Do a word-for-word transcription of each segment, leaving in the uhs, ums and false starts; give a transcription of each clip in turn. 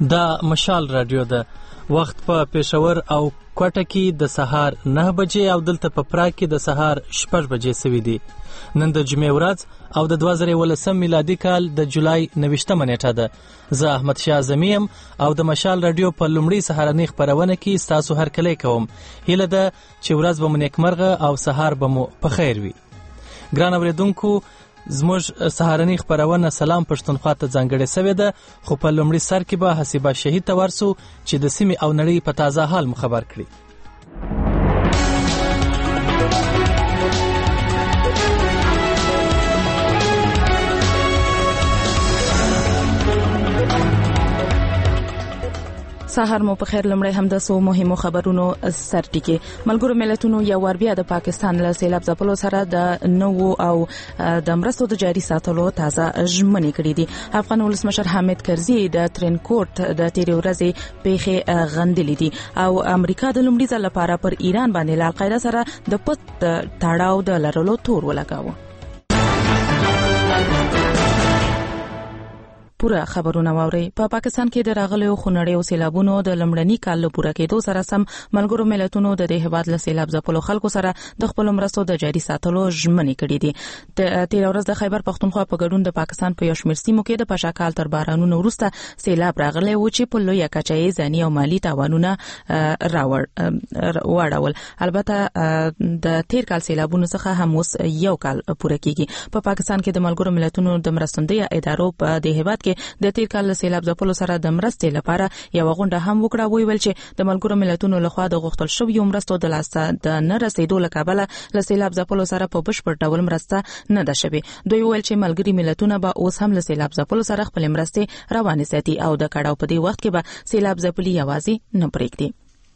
دا مشال رادیو ده. وخت په پېښور او کوټه کې د سهار نه بجې او دلته په پراګ کې د سهار شپږ بجې سوي دي. نن د جمعې ورځ او د دوه زره ولسم میلادي کال د جولای نویشتمه نیټه ده. زه احمد شاه اعظمي یم او د مشال رادیو په لومړي سهارنۍ خپرونه کې ستاسو هرکلی کوم. هیله ده چې ورځ به مو نیکمرغه او سهار به مو په خیر وي. ګران اورېدونکو، زموږ سهارنۍ خپرونه سلام پښتونخوا ته ځانګړې سوې ده، خو په لومړي سر کې به حسیبه شهید ته ورسو چې د سیمې او نړۍ په تازه حال مو خبر کړي. سهار مو په خیر. لمړی هم د سو مهمو خبرونو سر ټکی. ملګرو ملتونو یو ور بیا د پاکستان له سیلاب ځپلو سره د نوو او د مرستو د جاري ساتلو تازه ژمنې کړې دي. افغان ولسمشر حامد کرزي د ترینکوټ د تیرې ورځې پیښې غندلې دي او امریکا د لومړي ځل لپاره پر ایران باندې له القاعده سره د پټ تړاو د لرلو تور ولګاوه. پورا خبرونه واوري. په پا پاکستان کې د راغلیو خونړیو سیلابونو د لمړني کال له پوره کېدو سره سم ملګرو ملتونو د دې هیواد له سیلاب ځپلو خلکو سره د خپل مرستو د جاري ساتلو ژمنې کړې دي. د تیر ورځ د خیبر پښتونخوا په ګډون د پاکستان په یو شمېر سیمو کې د پاشاکال تر بارانونو وروسته سیلاب راغلی و چې په لویه کچه یې ځاني او مالی تاوانونه راوړ واړول. البته د تیر کال سیلابونو څخه هم اوس یو کال پوره کیږي. په پا پاکستان کې د ملګرو ملتونو د مرستندویه ادارو په دې هیواد کې د تیر کال سیلاب ځپلو سره د مرستې لپاره یو غونډه هم وکړه. ویل چې د ملګرو ملتونو لخوا د غوښتل شویو مرستو د لاسته د نه رسیدو له کبله له سیلاب ځپلو سره په بشپړ ډول مرسته نه ده شوې. دوی ویل چې ملګري ملتونه به اوس هم له سیلاب ځپلو سره خپل مرستې روانې ساتي او د کړهو په دې وخت کې به سیلاب ځپلي یوازې نه پرېږدي.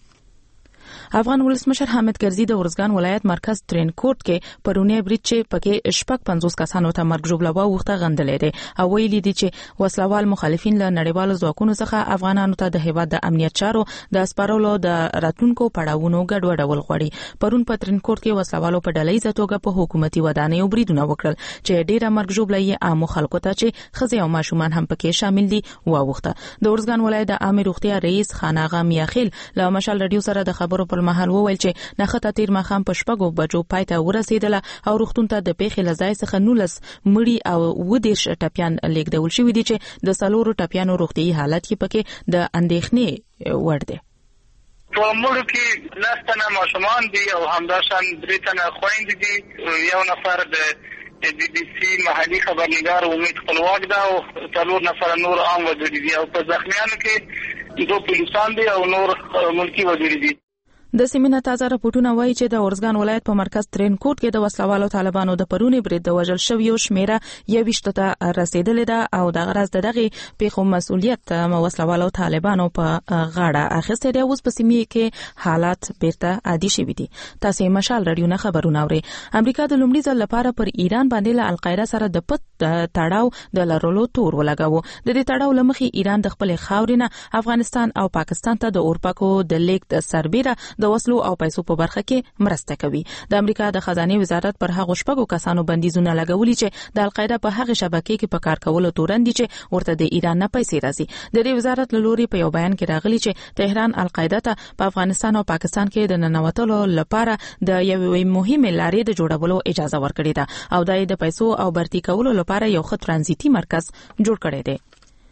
افغان ولسمشر حامد کرزي د ورزګان ولایت مرکز ترینکوټ کې پرونی برید چې پکې شپږ پنځوس کسانو ته مرګ ژوبله وغوښته غندلې دي او ویلي دي چې وسلوال مخالفین له نړیوالو ځواکونو څخه افغانانو ته د هیواد د امنیت چارو د اسپارولو د راتلونکو پړاوونو ګډوډول غواړي. پرون په ترینکوټ کې وسلوالو په ډلهییزه توګه په حکومتي ودانیو بریدونه وکړل چې ډیره مرګ ژوبله یې عامو خلکو ته چې ښځې او ماشومان هم پکې شامل دي وغوښته. د ورزګان ولایت د عامه روغتیا رئیس خان آغا میاخیل له مشال رادیو سره د خبرو پر مهال وویل چې نخته تیر مخام په شپږو بجو پای ته ورسېدله او روغتون ته د پیښې له ځای څخه نولس مړي او اووه دېرش ټپیان لیږدول شوي دي چې د څلورو ټپیانو روغتیايي حالت یې پکې د اندېښنې وړ دی. په مړو کې لس تنه ماشومان دي او همداشان درې تنه خویندې دي. یو نفر د بي بي سي محلي خبرنګار امید خپلواک ده او څلور نفر نور عام وګړي دي او په زخمیانو کې دوه پولیسان دي او نور ملکي وګړي دي. د سیمینه تازه راپورټونه وایي چې د ورزګان ولایت په مرکز ترینکوټ کې د وسلوالو طالبانو د پرونی برید د وژل شویو شمیره یوویشت ته رسیدلې ده او د غرض د دغه پیښو مسؤلیت وسلوالو طالبانو په غاړه اخیستی دی. اوس په سیمې کې حالات بیرته عادي شوي دي. تاسو مشال رادیو نه خبرونه اورئ. امریکا د لومړي ځل لپاره پر ایران باندې له القاعده سره د پټ تړاو د لرلو تور ولګاوه. د دې تړاو لمخې ایران د خپل خاورینه افغانستان او پاکستان ته د اورپاکو د لیک د سربیره د وسلو او پیسو په برخه کې مرسته کوي. د امریکا د خزانه وزارت پر هغه شپږو کسانو بندیزونه لګولي چې د القاعده په هغه شبکې کې په کار کولو تورن دي چې ورته د ایران نه پیسې راځي. د دې وزارت له لوري په یو بیان کې راغلي چې تهران القاعده ته په افغانستان او پاکستان کې د ننوتلو لپاره د یوې مهمې لارې د جوړولو اجازه ورکړې ده او د پیسو او برتی کولو لپاره یو ښه ترانزیتي مرکز جوړ کړی دی.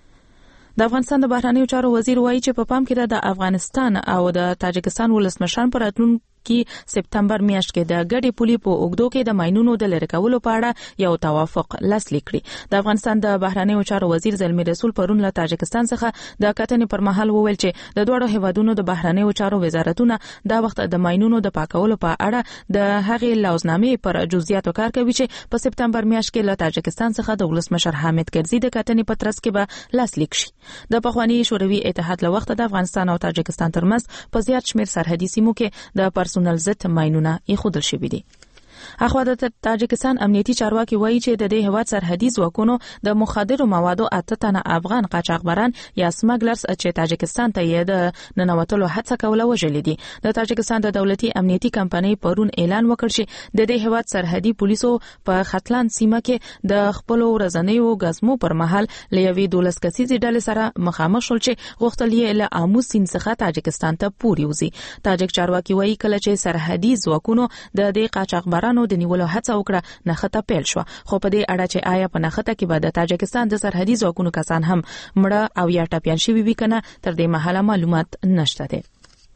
د افغانستان د بهرنیو چارو وزیر وایي چې په پام کې د افغانستان او د تاجکستان ولسمشران پر راتلونکي کې سپتمبر میاشت کې د ګډې پولې په اوګدو کې د ماینونو د لرې کولو په اړه یو توافق لاسلیک کړی. د افغانستان د بهرنیو چارو وزیر زلمی رسول پرون له تاجکستان څخه د کتنې پر مهال وویل چې د دوه هیوادونو د بهرنیو چارو وزارتونه د وخت د ماینونو د پاکولو په اړه د هغې لوزنامې پر جزئیاتو کار کوي چې په سپتمبر میاشت کې له تاجکستان څخه د ولسمشر حامد کرزي د کتنې په ترڅ کې به لاسلیک شي. د پخوانی شوروي اتحاد له وخت د افغانستان او تاجکستان ترمنځ په زیات شمېر سرحدي سیمو کې د پرسونل ضد ماینونه ایښودل شوي دي. اخوا د تاجکستان امنیتي چارواکي وایي چې د دې هواد سرحدي ځواکونو د مخدرو موادو اته تنه افغان قاچاقبران یا سمګلرز چې تاجکستان ته یې د ننوتلو هڅه کوله وژل دي. د تاجکستان د دولتي امنیتي کمپنۍ پرون اعلان وکړ چې د دې هواد سرحدي پولیسو په ختلان سیمه کې د خپل ورځنیو غزمو پر مهال لوي دولس کسيزي ډلې سره مخامخ شول چې غوښتل یې له امو سیند څخه تاجکستان ته پوري وځي. تاجک چارواکي وایي کله چې سرحدي ځواکونو د دې قاچاقبرانو د نیولو هڅه وکړه نخته پیل شو، خو په دې اړه چې آیا په نخته کې به د تاجکستان د سرحدي ځواکونو کسان هم مړه او یا ټپيان شوي وي کنه تر دې مهاله معلومات نشته دي.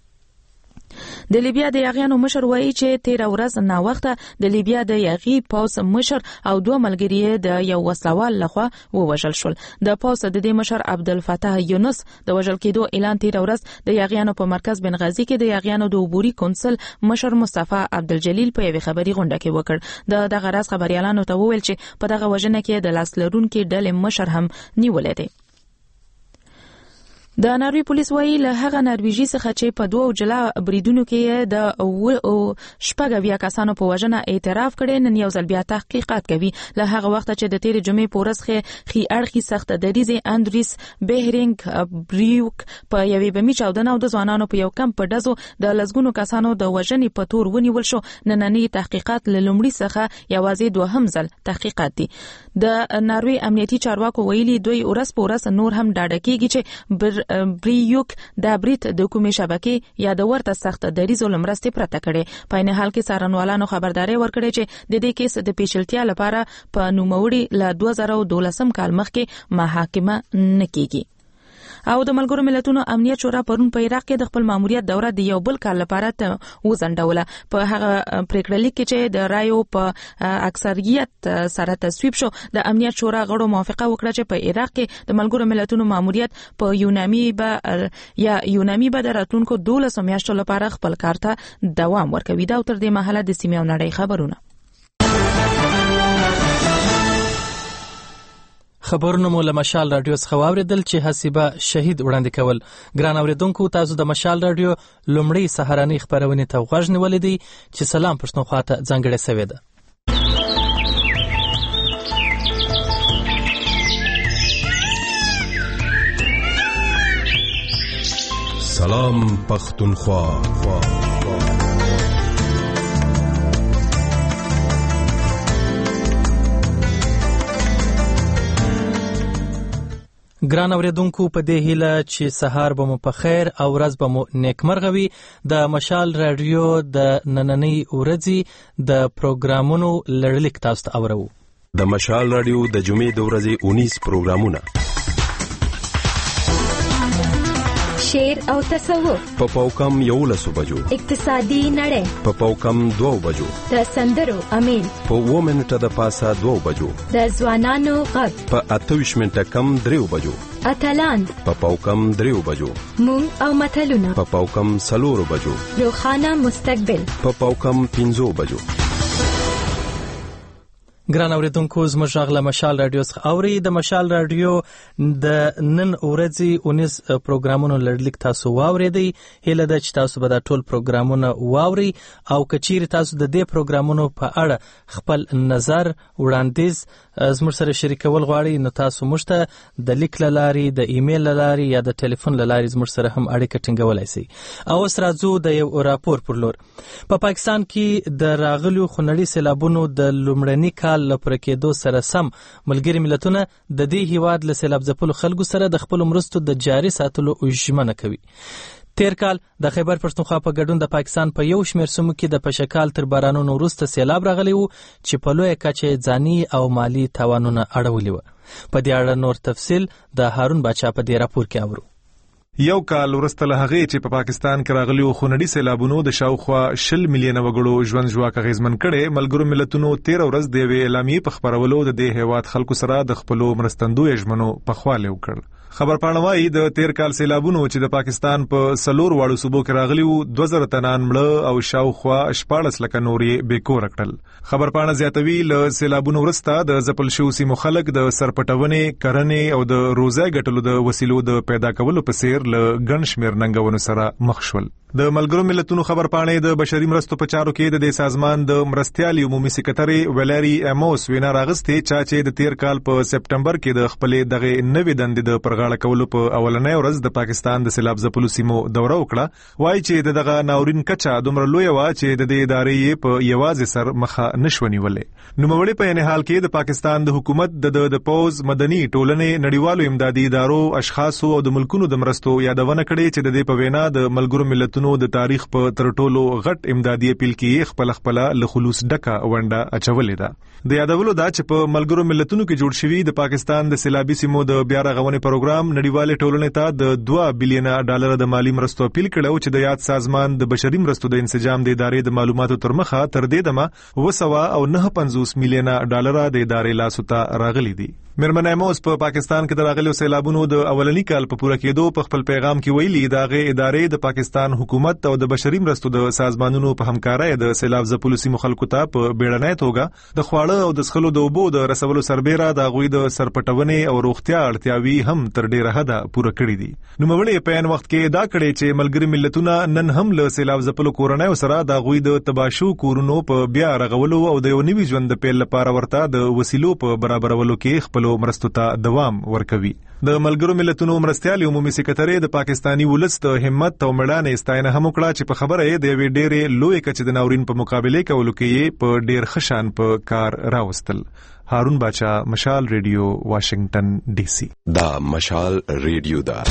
د لیبیا د یاغیانو مشر وایي چې تیر ورځ نا وخته د لیبیا د یاغي پوز مشر او دوه ملګری د یو وسلوال لخوا ووژل شول. د پوز د دې مشر عبدالفتاح یونس د وژل کېدو اعلان تیر ورځ د یاغیانو په مرکز بنغازي کې د یاغیانو د عبوري کونسل مشر مصطفی عبدالجلیل په یوه خبري غونډه کې وکړ. د دغه راز خبريالانو ته وویل چې په دغه وژنه کې د لاس لرونکو ډلې مشر هم نیولې دی. د ناروی پولیس وایي له هغه نارویجی څخه چې په دوه جلا بریدونو کې د شپږ کسانو په وژنه اعتراف کړي نن یو ځل بیا تحقیقات کوي. له هغه وخت چې د تیر جمعې په ورځ کې خي اړخي سخت دریزه اندریس بهرینګ بریوک په یوې بمی چاودنه او د ځوانانو په یو کم په دزو د لزګونو کسانو د وژنې په تور ونیول شو. نننی تحقیقات له لومړي څخه یوازې دوهم ځل تحقیقات دي. د ناروی امنیتي چارواکو ویلي دوی ورځ په ورځ نور هم ډاډه کیږي چې بریوک د بریټ د کومې شبکې یا د ورته سخت دریزو لمرستې پرته کړي. په نه حال کې څارنوالانو خبرداري ورکړې چې د دې کیس د پیچلتیا لپاره په نوموړي ل دوه زره دولسم کال مخکې محاکمه نکېږي. او د ملګرو ملتونو امنیت شورا پرون په عراق کې د خپل ماموریت دوره د یو بل کال لپاره وزندوله. په هغه پریکړه لیک کې چې د رایو په اکثریت سره تصویب شو، د امنیت شورا غړو موافقه وکړه چې په عراق کې د ملګرو ملتونو ماموریت په یونامي به یا یونامي به د راتلونکو دولس میاشتو لپاره خپل کار ته دوام ورکوي. دا تر دې مهاله د سیمې او نړۍ خبرونه. خبرونه مو له مشال رادیو څخه واوریدل چې حسیبه شهید وړاندې کول. ګران اوریدونکو، تاسو د مشال رادیو لومړی سهارنۍ خبرونه ته غوږ نیولې دي چې سلام پښتونخوا ته ځانګړې شوې ده. سلام پښتونخوا. ګران اوریدونکو، په دې هیله چې سهار به مو په خیر او ورځ به مو نیکمرغه وي. د مشال رادیو د نننۍ ورځې د پروګرامونو لړلیک تاسو ته اورو. د مشال رادیو د جمعې د ورځې اونیس پروګرامونه: شعر او تصوف په پاوکم یولسو بجو، اقتصادي نړۍ په پاوکم دوو بجو، د سندرو امیل په اووه منټه د پاسه دوو بجو، د ځوانانو غږ په اته ویشت منټه کم دریو بجو، اتلان په پاوکم دریو بجو، مونږ او متلونه په پاوکم څلورو بجو، روښانه مستقبل په پاوکم پنځو بجو. ګران اوریدونکو، زموږ غږ له مشال رادیو څخه اوري. د مشال رادیو د نن ورځې اونیس پروګرامونو لړلیک تاسو واوریدئ. هیله ده چې تاسو به دا ټول پروګرامونه واورئ او کچیر تاسو د دې پروګرامونو په اړه خپل نظر وړاندیز زموږ سره شریکول غواړئ، نو تاسو موږ ته د لیک له لارې، د ایمیل له لارې یا د ټلیفون له لارې زموږ سره هم اړیکه ټینګولی شئ. او اوس راځو د یو راپور پر لور. په پا پاکستان کې د راغلیو خونړي سیلابونو د لومړني کال لپاره کېدو سره سم ملګري ملتونه د دې هیواد له سیلاب ځپلو خلکو سره د خپل مرستو د جاري ساتلو ژمنه کوي. تیر کال د خیبر پښتونخوا په ګډون د پاکستان په یو شمېر سیمو کې د پشکال تر بارانونو وروسته سیلاب راغلی و چې په لویه کچه ځاني او مالی تاوانونه اړولي و. په دې اړه نور تفصیل د هارون باچا په دې راپور کې اورو. یو کال وروسته له هغې چې په پاکستان کې راغلیو خونړي سیلابونو د شاوخوا شل میلیونه وګړو ژوند ژواک اغېزمن کړی، ملګرو ملتونو تېره ورځ د یوې اعلامیې په خپرولو د دې هېواد خلکو سره د خپلو مرستندویو ژمنو پخوالی وکړ. خبرپاڼه وایي د تیر کال سیلابونو چې د پاکستان په څلور واړو صوبو کې راغلي وو، دوه زره تنان مړه او شاوخوا شپاړس لکه نور یې بېکوره کړل. خبرپاڼه زیاتوي له سیلابونو وروسته د ځپل شوو سیمو خلک د سرپټونې، کرنې او د روزۍ ګټلو د وسیلو د پیدا کولو په څیر شمیر له ګڼ شمیر ننګونو سره مخ شول. د ملګرو ملتونو خبرپاڼې د بشري مرستو په چارو کې د دې سازمان د مرستیال عمومي سکرټري ویلری اموس وینا راغستې چې د تیر کال په سپټمبر کې د خپلې دغه نوې دندې د پرغاړه کولو په اولنۍ ورځ د پاکستان د سیلاب ځپلو سیمو دوره وکړه. وایي چې دغه ناورین کچا دومره لوی و چې د دې ادارې په یوازې سر مخه نشو نیولې. نوموړي په یعنی حال کې د پاکستان د حکومت د د پوز مدني ټولنې نړیوالو امدادي ادارو اشخاصو او د ملکونو د مرستو یادونه کړې چې د دې په وینا د ملګرو ملتونو نو د تاریخ په تر ټولو غټ امدادي اپیل کې خپل خپل له خلوص ډکه ونډه اچولې ده. د یادولو دا چې په ملګرو ملتونو کې جوړ شوی د پاکستان د سیلابي سیمو د بیا رغونې پروګرام نړیوالې ټولنې ته د دوه بلین ډالر د مالی مرستو اپیل کړو چې د یاد سازمان د بشري مرستو د انسجام د ادارې د معلوماتو تر مخه تر دې دمه وسوا او نه پنځوس میلیونه ډالر د ادارې لاسو ته راغلي دي. میرمن ایموس په پاکستان کې د راغلو سیلابونو د اولنی کال په پوره کېدو په خپل پیغام کې ویلي داغه ادارې د پاکستان حکومت او د بشري مرستو د سازمانونو په همکارۍ د سیلاب ځپلو سیمو خلکو ته په بیړنۍ توګه د خواړه او د څښلو د اوبو د رسولو سربېره د غوي د سرپټونې او روغتیا اړتیاوي هم تر ډیره حده پوره کړې دي. نوموړي په ان وخت کې دا کړي چې ملګري ملتونه نن هم له سیلاب ځپلو کورنۍ سره د غوي د تباشو کورونو په بیا رغولو او د یو نوي ژوند د پیل لپاره ورته د وسیلو په برابرولو کې خپل مرستو ته دوام ورکوي. د ملګرو ملتونو مرستیال عمومي سکرټري د پاکستاني ولس د همت او مړانې ستاینه هم وکړه چې په خبره یې د وی ډېرې لوی کچې د ناورین په مقابله کولو کې په ډېر خشان په کار راوستل. هارون باچا، مشال ریډیو، واشنگټن ډي سي. دا مشال ریډیو دا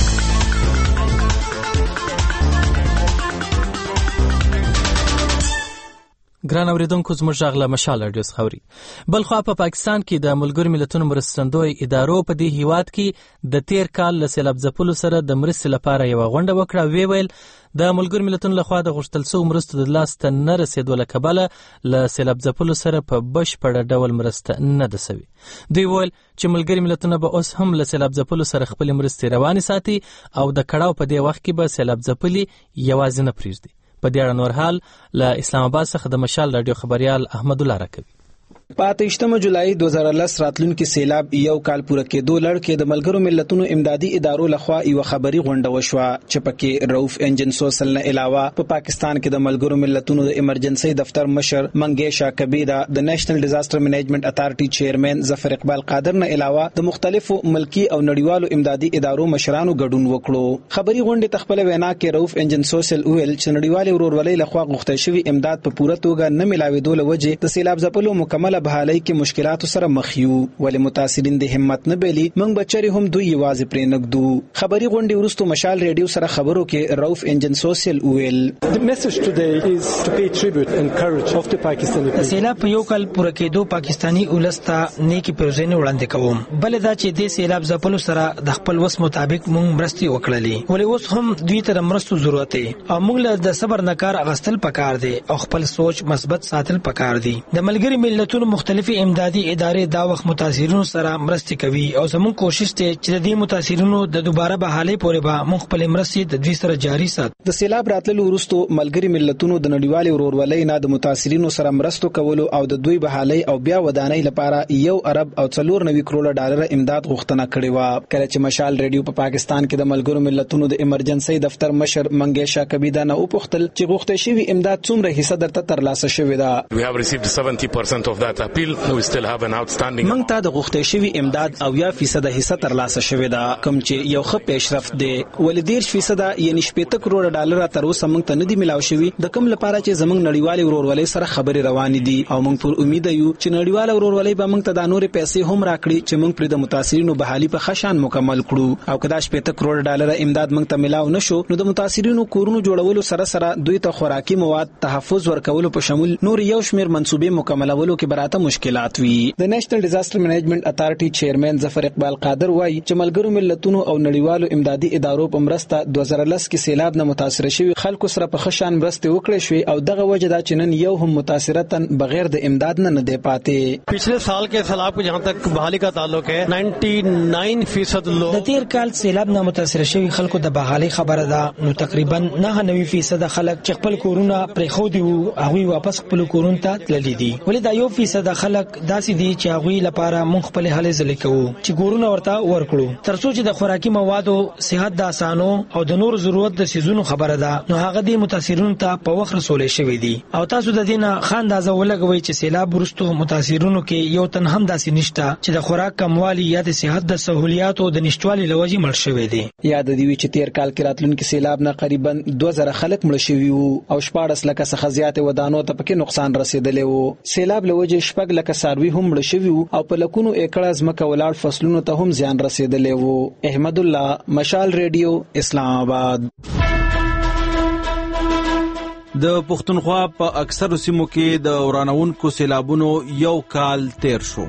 ګران اوریدونکو زموږ غږ له مشال رادیو څخه اوري. بلخوا په پاکستان کې د ملګرو ملتونو مرستندوی ادارو په دې هیواد کې د تیر کال له سیلاب ځپلو سره د مرستې لپاره یو غونډه وکړه. وی ویل د ملګرو ملتونو لخوا د غوښتل شویو مرستو د لاس ته نه رسیدو له کبله له سیلاب ځپلو سره په بشپړه ډول مرسته نه ده سوي. دوی ویل چې ملګري ملتونه به اوس هم له سیلاب ځپلو سره خپل مرستې روانې ساتي او د کړاو په دې وخت کې به سیلاب ځپلي یوازې نه پریږدي. په دې اړه نور حال له اسلام آباد څخه د مشال رادیو خبريال احمد الله راکوي. په اتهشتمه جولای دوه زره لس راتلونکي سیلاب یو کال پوره کېدو لړ کې د ملګرو ملتونو امدادي ادارو لخوا یو خبري غونډه وشوه چې پکې روف انجن سوسل نه علاوه په پا پاکستان کې د ملګرو ملتونو د ایمرجنسي دفتر مشر منګیشا کبیدا، د نېشنل ډیزاستر منیجمنت اتارټي چیرمن ظفر اقبال قادر نه علاوه د مختلفو ملکی او نړیوالو امدادي ادارو مشرانو ګډون وکړو. خبري غونډه تخپل وینا کې روف انجن سوسل ویل چې نړیوال ورورولۍ لخوا غوښتل شوی امداد په پوره توګه نه ملاوي دوله وجه د سیلاب ځپلو مکمل بحالۍ کې مشکلاتو سره مخ یو، ولې متاثرین د همت نه بیلی موږ بچری هم دوی یوازې پرې نګدو. خبري غونډې ورستو مشال ریډیو سره خبرو کې روف انجن سوسل ویل The message today is to pay tribute and courage of the Pakistani people. سیلاب په یو کال پوره کېدو پاکستانی ولستا نیکی پیروزینه وړاندې کوم. بل دا چې د سیلاب ځپلو سره د خپل وس مطابق موږ مرستي وکړلې، ولې اوس هم دوی ته مرستو ضرورت دی او موږ له د صبر نه کار اغستل پکار دی او خپل سوچ مثبت ساتل پکار دی. د ملګري ملتونو مختلف امدادي ادارې دا وخت متاثرینو سره مرستې کوي او زموږ کوشش ته چې د دې متاثرینو د دوباره بحالۍ پورې به موږ خپل مرستې د دوی سره جاري ساتو. د سیلاب راتللو وروسته ملګري ملتونو د نړیوالې ورورولۍ نه د متاثرینو سره مرستو کولو او د دوی بحالۍ او بیا ودانۍ لپاره یو ارب او څلور نوي کروڑه ډالر امداد غوښتنه کړې و. کله چې مشال ریډیو په پاکستان کې د ملګرو ملتونو د ایمرجنسي دفتر مشر منګیشا کبیدا نه وپوښتل چې غوښتل شوی امداد څومره حصہ درته ترلاسه شوی ده. We have received seventy percent of that appeal. We still have an outstanding. موږ ته د غوښتل شوی امداد او یا فیصد حصہ ترلاسه شوی ده، کوم چې یو ښه پیشرفت دی. ولې ډیر فیصد یعنی شپږ کروڑه ډالر تر اوسه موږ ته نه دی ملاو شوی، د کوم لپاره چې زموږ نړیوال ورورولۍ سره خبرې روانې دي او موږ پر امید یو چې نړیوال ورورولۍ به موږ ته د نورې پیسې هم راکړي چې موږ پر د متاثرینو بحالي په خشان مکمل کړو. او کدا شپږ کروڑه ډالر امداد موږ ته ملاو نشو نو د متاثرینو کورونو جوړولو سره سره دوی ته خوراکي مواد تحفظ ورکولو په شمول نور یو شمیر منسوبې مکملولو کې براته مشکلات وي. د نېشنل ډیزاستر منیجمنت اتارټي چیرمن ظفر اقبال قادر وایي چې ملګرو ملتونو او نړیوالو امدادي ادارو په مرسته دوه زره لس کې سیلاب نه متاثر شوی خلکو سره په خشان مرسته وکړې شوې او دغه وجه دا چې نن یو هم متاثرتن بغیر د امداد نه نه دی پاتې. पिछले साल के सैलाब को जहाँ तक बहाली का ताल्लुक है निन्यानवे फीसद लोग د تیر کال سیلاب نه متاثر شوی خلکو د بحالۍ خبره ده نو تقریبا نهه فیصد خلک چې خپل کورونه پرې خو دی او هغه واپس خپل کورونو ته تللی دي. ولې دا یو فیصد فیصد خلک داسې دي چې هغوی لپاره مونږ خپل هلې ځلې کوو چې ګورونه ورته ورکړو ترڅو چې د خوراکي موادو صحت د اسانو او د نور ضرورت د سيزونو خبره ده نو هغه د متاثرونو ته په وخت رسولې شوی دي او تاسو د دینه خان اندازه ولګوي چې سیلاب ورستو متاثرونو کې یو تن هم داسې نشته چې د خوراک کموالي یا د صحت د سہولیاتو د نشټوالي لوجې مړ شوی دي. یاد دی چې تیر کال کې راتلونکي سیلاب نه قریبا دوه زره خلک مړ شوي وو او شپاړس لکه څخه زیات ودانو ته پکې نقصان رسیدلی وو. سیلاب لوجې شپږ لکه څاروي هم مړ شوي وو او په لکونو ایکړه ځمکه ولاړ فصلونو ته هم زیان رسیدلی وو. احمد الله، مشال ریډیو، اسلام آباد. د پښتونخوا په اکثر سیمو کې د ورانونکو سیلابونو یو کال تیر شو.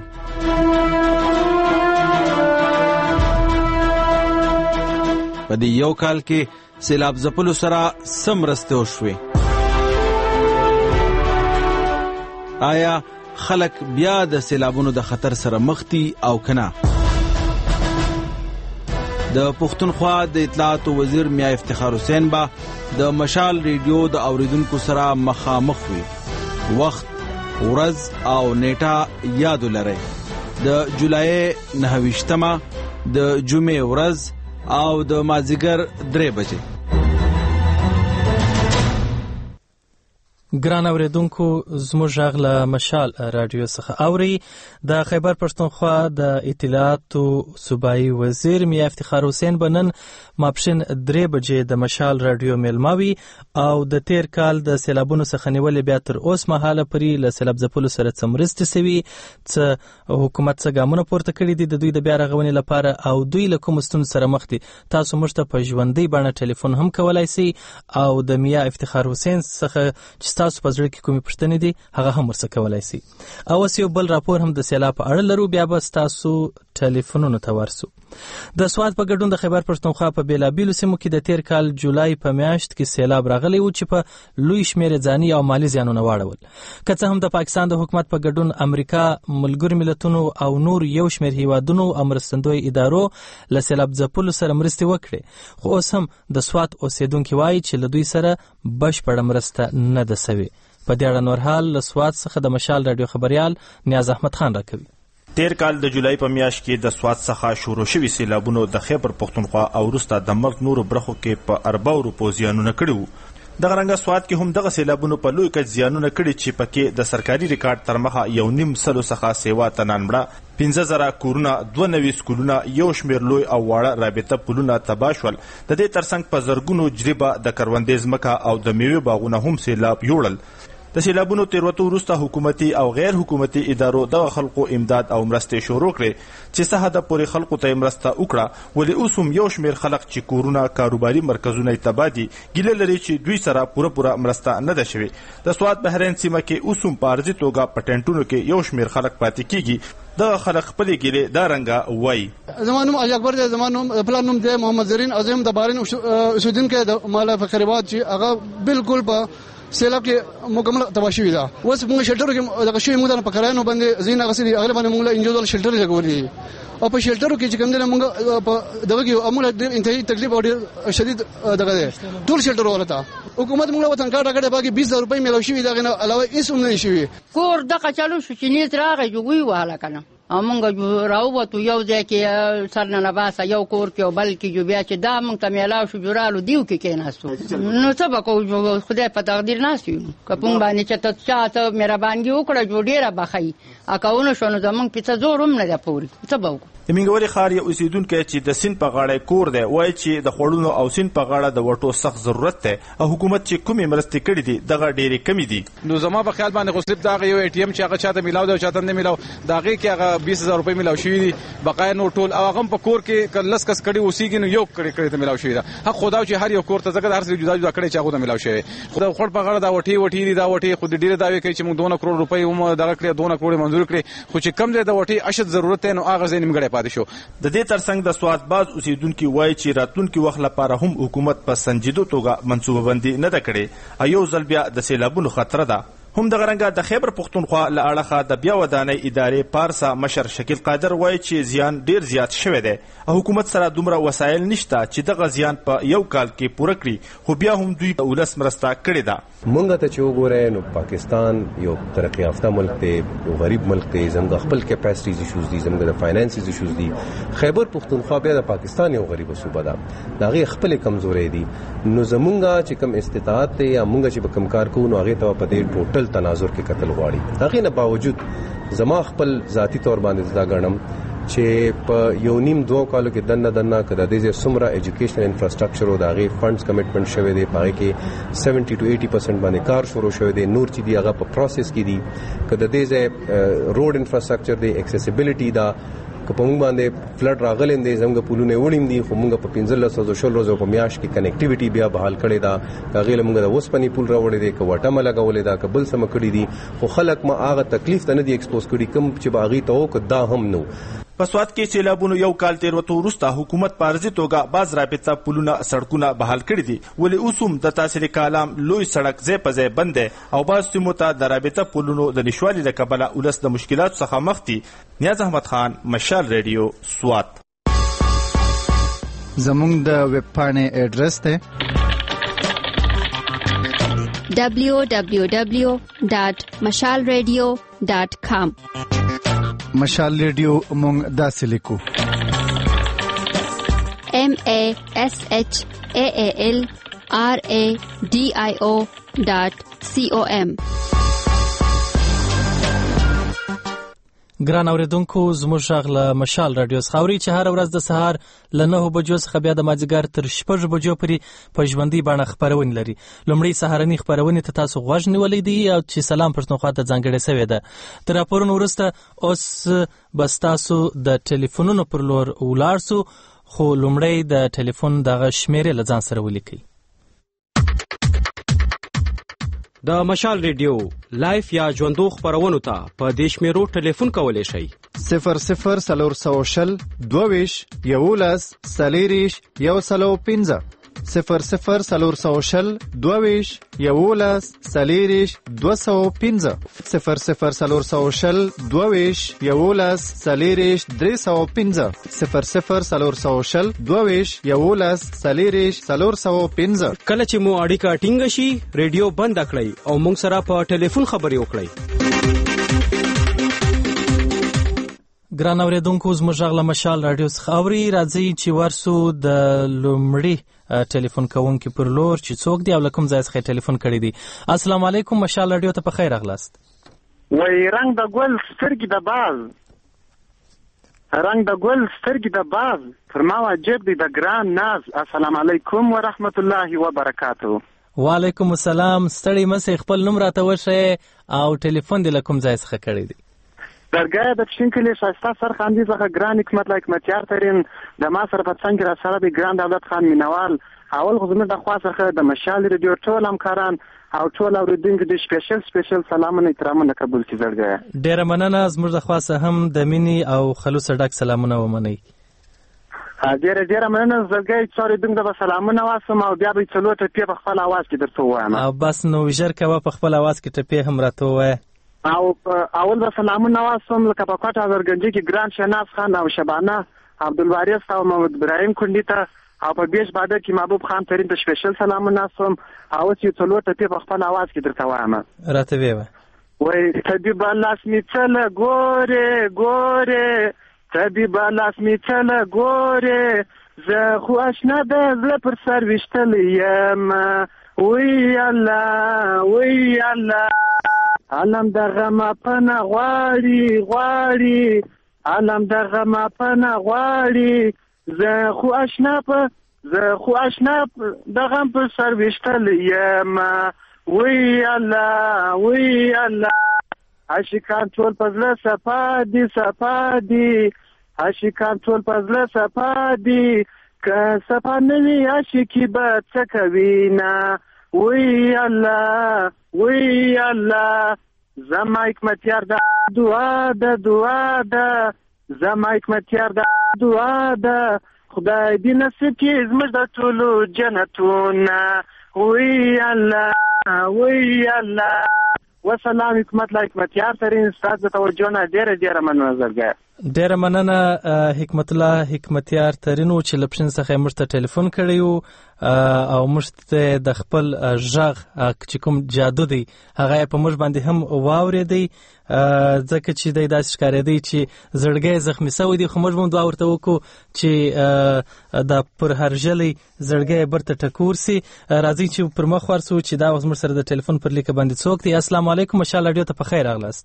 په دې یو کال کې سیلاب ځپلو سره سم رسته وشوي. آیا خلک بیا د سیلابونو د خطر سره مخ دي او کنه؟ د پښتونخوا د اطلاعات وزیر میا افتخار حسین با د مشال ریډیو د اوریدونکو سره مخامخ وي. وخت، ورځ او نیټه یاد لرئ. د جولای نهه ویشتمه د جمعې ورځ او د مازیګر درې بجې. ګران اوریدونکو، زموږ غږ له مشال رادیو څخه اوري. د خیبر پښتونخوا د اطلاعاتو صوبایي وزیر میا افتخار حسین بنن ماپښین درې بجې د مشال رادیو میلماوي او د تیر کال د سیلابونو څخه نیولې بیا تر اوس مهاله پورې له سیلاب ځپلو سره څه مرستې سوي، څه حکومت څه ګامونه پورته کړي دي د دوی د بیا رغونې لپاره او دوی له کومو ستونزو سره مخ دي. تاسو موږ ته په ژوندۍ بڼه ټلیفون هم کولی سئ او د میا افتخار حسین څخه تاسو په ځړ کې کومې پوښتنې دي هغه هم ورڅخه کولای شي. او اوس یو بل راپور هم د سیلاب په اړه لرو، بیا به تاسو ټلیفونونو ته ورسو. د سواد په ګډون د خیبر پښتونخوا په بیلابیلو سیمو کې د تیر کال جولای په میاشت کې سیلاب راغلی و چې په لوی شمیر ځاني او مالی زیانونه واړول. که څه هم د پاکستان د حکومت په ګډون امریکا، ملګرو ملتونو او نور یو شمیر هیوادونو او مرستندوی ادارو له سیلاب ځپلو سره مرستې وکړي، خو اوس هم د سواد اوسیدونکي وایي چې له دوی سره بشپړه مرسته نه ده سوې. په دې اړه نور حال له سواد څخه د مشال رادیو خبريال نیاز احمد خان راکوي. تیر کال د جولای په میاشت کې د سواد څخه شروع شوي سیلابونو د خیبر پښتونخوا او وروسته د ملک نورو برخو کې په ارباو روپو زیانونه کړي وو. دغه رنګه سواد کې هم دغه سیلابونو په لوی کچ زیانونه کړي چې پکې د سرکاري ریکارډ تر مخه یو نیم سلو څخه سیوا تنان مړه، پنځه زره کورونه، دوه نوي سکولونه، یو شمیر لوی او واړه رابطه پلونه تباه شول. د دې ترڅنګ په زرګونو جریبه د کروندې ځمکه او د میوې باغونه هم سیلاب یوړل. د سیلابونو تیروتو وروسته حکومتي او غیر حکومتي ادارو دغه خلکو امداد او مرستې شروع کړې چې څه حده پورې خلکو ته مرسته وکړه، ولې اوس هم یو شمیر خلک چې کورونه، کاروباري مرکزونه یې تباه دي، ګیله لري چې دوی سره پوره پوره مرسته نه ده شوې. د سواد بحرین سیمه کې اوس هم په عرضي توګه په ټینټونو کې یو شمیر خلک پاتې کیږي. دغه خلک خپلې ګیلې دا رنګه وایي. زما نوم اجي اکبر دی، زما نوم پلار نوم دی محمد زرین عظیم د بارین اوسیدونکی د مالا فقیرآباد چې هغه بالکل په سیلاب کې مکمل تباه شوی ده. اوس موږ شلټرو کې دغه شوی موږ په کرایانو باندې زین غسري هغه باندې موږ انجوزل شلټر لګولې او په شلټرو کې چې کوم دنه موږ په دغه کې امول ډېر انتهایی تکلیف او ډېر شدید دغه ده. ټول شلټر ولته حکومت موږ وطن کار راکړه باقي بیس زره روپۍ ملو شوی دغه علاوه هیڅ هم نه شوی. کور دغه چالو شو چې نیت راغی جوړی واله کنه امونږ راووتو یو ځای کې سر نه باسه یو کور کې او بل کې جو بیا چې دا موږ ته میلاو شو جوړالو دیو کې کېناستو. نو څه به کوو، خدای په تقدیر ناست یو که پونږ باندې چې ته چا ته مهربانګي وکړه جو ډېره بخی اکاونه شو نو زمونږ پیڅه زور هم نه ده پوري. څه به وکړو؟ د مینګوري ښار یو اوسیدونکی چې د سیند په غاړه کور دی وایي چې د خوړونو او سیند په غاړه د وټو سخت ضرورت دی او حکومت چې کومې مرستې کړي دي دغه ډېرې کمې دي. نو زما په خیال باندې خو صرف دغه یو ای ټي ایم چې هغه چاته میلاو دی او چاته نه میلاو، د هغې کې هغه بیس زره روپۍ میلاو شوي دي، بقایا نور ټول او هغه هم په کور کې لس کس کړي اوسېږي نو یو کړي کړي ته میلاو شوي ده. حق خدا چې هر یو کور ته ځکه هر څه جدا جدا کړي چې هغه ته میلاو شوی. خو د خوړ په غاړه دا وټې وټې دي، دا وټې خو ډېرې دعوې کوي چې موږ دوه کروڑ روپۍ هم دغه کړې، دوه کروڑ منظور کړې، خو چې کم ځای د وټې اشد ضرورت دی نو هغه ځای نیمګړی پاتې شو. د دې ترڅنګ د سواد باز اوسیدونکي وایي چې راتلونکي وخت لپاره هم حکومت په سنجیدو توګه منصوبه بندي نه ده کړې او یو ځل بیا د سیلابونو خطر ده. هم د غرنګ د خیبر پختونخوا له اړخه د بیا ودانۍ ادارې پارسا مشر شکیل قادر وایي چې زیان ډیر زیات شوی دی او حکومت سره دومره وسایل نشته چې دغه زیان په یو کال کې پوره کړي خو بیا هم دوی په ولس مرسته کړې ده. مونږ ته چې وګورئ نو پاکستان یو ترقی یافته ملک دی، یو غریب ملک دی، زموږ خپل کیپاسټیز ایشوز دي، زموږ د فاینانسز ایشوز دي. خیبر پختونخوا بیا د پاکستان یو غریب صوبه ده، د هغې خپلې کمزورۍ دي. نو زمونږ چې کوم استطاعت دی یا مونږ چې به کوم کار کوو نو هغې ته په دې ټوټل تناظر کې کتل غواړي. هغې نه باوجود زما خپل ذاتي طور باندې دا ګڼم چې په یو نیم دوه کالو کې دنه دنه که د دې ځای څومره ایجوکیشنل انفراسټرکچر او د هغې فنډز کمیټمنټ شوی دی، په هغې کې سیونټي ټو ایټي پرسنټ باندې کار شروع شوی دی. نور چې دي هغه په پروسس کې دي. که د دې ځای روډ انفراسټرکچر دی، ایکسیسیبلیټي ده، که په موږ باندې فلډ راغلی دی، زموږ پولونه وړیم دي، خو موږ په پنځلس ورځو شل ورځو په میاشت کې کنیکټیویټي بیا بحال کړې ده. که هغې له موږ د اوسپنې پول راوړی دی، که واټمه لګولې ده، که بل څه مه کړي دي، خو خلک ما هغه تکلیف ته نه دي ایکسپوز کړي کوم چې به هغې ته و که دا هم نه و. په سوات کې سیلابونو یو کال تېروتو وروسته حکومت په عرضي توګه بعض رابطه پلونه سړکونه بحال کړي دي، ولې اوس هم د تاثیر کالام لوی سړک ځای په ځای بند دی او بعض سیمو ته د رابطه پلونو د نشوالي له کبله ولس د مشکلاتو څخه مخ دي. نیاز احمد خان، مشال ریډیو، سوات. زموږ د ویب پاڼې ایډرس دی دبلیو دبلیو دبلیو ډاټ مشال ریډیو ډاټ کام. مشال ریډیو مونږ داسې لیکو ایم ای ایس ایچ ای ای ایل آر ای ډي آی او ډاټ سی او ایم. ګران اوریدونکو، زموږ غږ له مشال رادیو څخه اورئ چې هره ورځ د سهار له نهو بجو څخه بیا د مازدیګر تر شپږو بجو پورې په ژوندۍ بڼه خپرونې لري. لومړی سهارنۍ خپرونې ته تاسو غوږ نیولی دی او چې سلام پښتونخوا ته ځانګړې سوې ده. د راپورونو وروسته اوس به ستاسو د ټلیفونونو پر لور ولاړ سو، خو لومړی د ټلیفون دغه شمیرې له ځان سره ولیکئ. د مشال ریډیو لایف یا ژوندو خبرونو ته په دې شمیرو ټلیفون کولی شئ: صفر صفر څلور سوه شل دوه ویشت یولس څلېرویشت یو سلو پنځه صفر صفر څلور سوه شل دوه ویشت یولس څلېرویشت دوه سوه پنځه صفر صفر څلور سوه شل دوه ویشت یولس څلېرویشت درې سوه پنځه صفر صفر څلور سوه شل دوه ویشت یولس څلېرویشت څلور سوه پنځه. کله چې مو اړیکه ټینګه شي ریډیو بند کړئ او موږ سره په ټلیفون خبرې وکړئ. ګران اوریدونکو، زموږ غږ له مشال رادیو څخه اورئ. راځئ چې ورسو د لومړي ټلیفون کوونکي پر لور چې څوک دی او له کوم ځای څخه ټلیفون کړی دی. السلام علیکم، مشال رادیو ته په خیر راغلاست. وای رنګ د ګل سترګې د باز، رنګ د ګل سترګې د باز، پر ما واجب دی د ګران ناز. السلام علیکم ورحمت الله وبرکاتو. وعلیکم السلام. ستړي مسئ، خپل نوم راته وښیئ او ټلیفون دې له کوم ځای څخه کړی دی؟ درګاه د پښین کلی ښایسته سرخاندي څخه ګران حکمت لا حکمتیار ترین د ما سره په څنګ را سره د ګران دولت خان مینوال. اول خو زموږ د خوا څخه د مشال ریډیو ټول همکاران او ټول اوریدونکو د سپیشل سپیشل سلامونه احترامونه قبول کړي. درګاه ډیره مننه. زموږ د خوا څخه هم د مینې او خلوص ډک سلامونه ومنئ. ډیره ډیره مننه. درګاه چې اوریدونکو ته سلامونه واسم او بیا به څلور ټپې په خپل आवाज کې درته وایم. او بس نو ژر کوه په خپل आवाज کې ټپې هم راته ووایه. او اول به سلامونه واسم لکه په کوټه ازرګنجي کې ګران شهناز خان او شبانه عبدالوارث او محمد ابراهیم کندي ته او په بیش باده کې محبوب خان ترین ته سپیشل سلامونه واسم. او چې څلور ټپې په خپل आवाज کې درته وایم. راته ویوه. وای طبيب لاس می چل ګوره ګوره طبيب لاس می چل ګوره زه خو آشنا د زړه پر سر وشتل یم. وی الله وی الله علم دغه ما پنه غواړي غواړي علم دغه ما پنه غواړي زه خو آشنا په زه خو آشنا دغه پر سر وشتل یم. وی الله وی الله عاشقان ټول په زړه صفا دي صفا دي عاشقان ټول په زړه صفا دي که صفا نه وي عاشقي به څه کوي نه. وی الله وی الله زما حکمتیار د دعا د دعا ده زما حکمتیار د دعا ده خدای دې نصیب کړي زموږ د ټولو جنتونه. وی الله وی الله وسلام حکمت الله حکمتیار ترین ستاسو د توجه نه ډېره ډېره مننه زرګر. ډېره مننه حکمت الله حکمتیار ترین چې لپشن څخه موږ ته ټلیفون کړی وو او موږ ته د خپل غږ چې کوم جادو دی هغه په موږ باندې هم واورېدی ځکه چې دی داسې ښکارېدی چې زړګی زخمي سوی دی خو موږ هم دعا ورته وکړو چې د پر هرژلی زړګی برته ټکور سي. راځئ چې پر مخ ورسو چې دا وخت موږ سره د ټلیفون پر لیکه باندې څوک دی. السلام علیکم مشال راډیو ته په خیر راغلاست.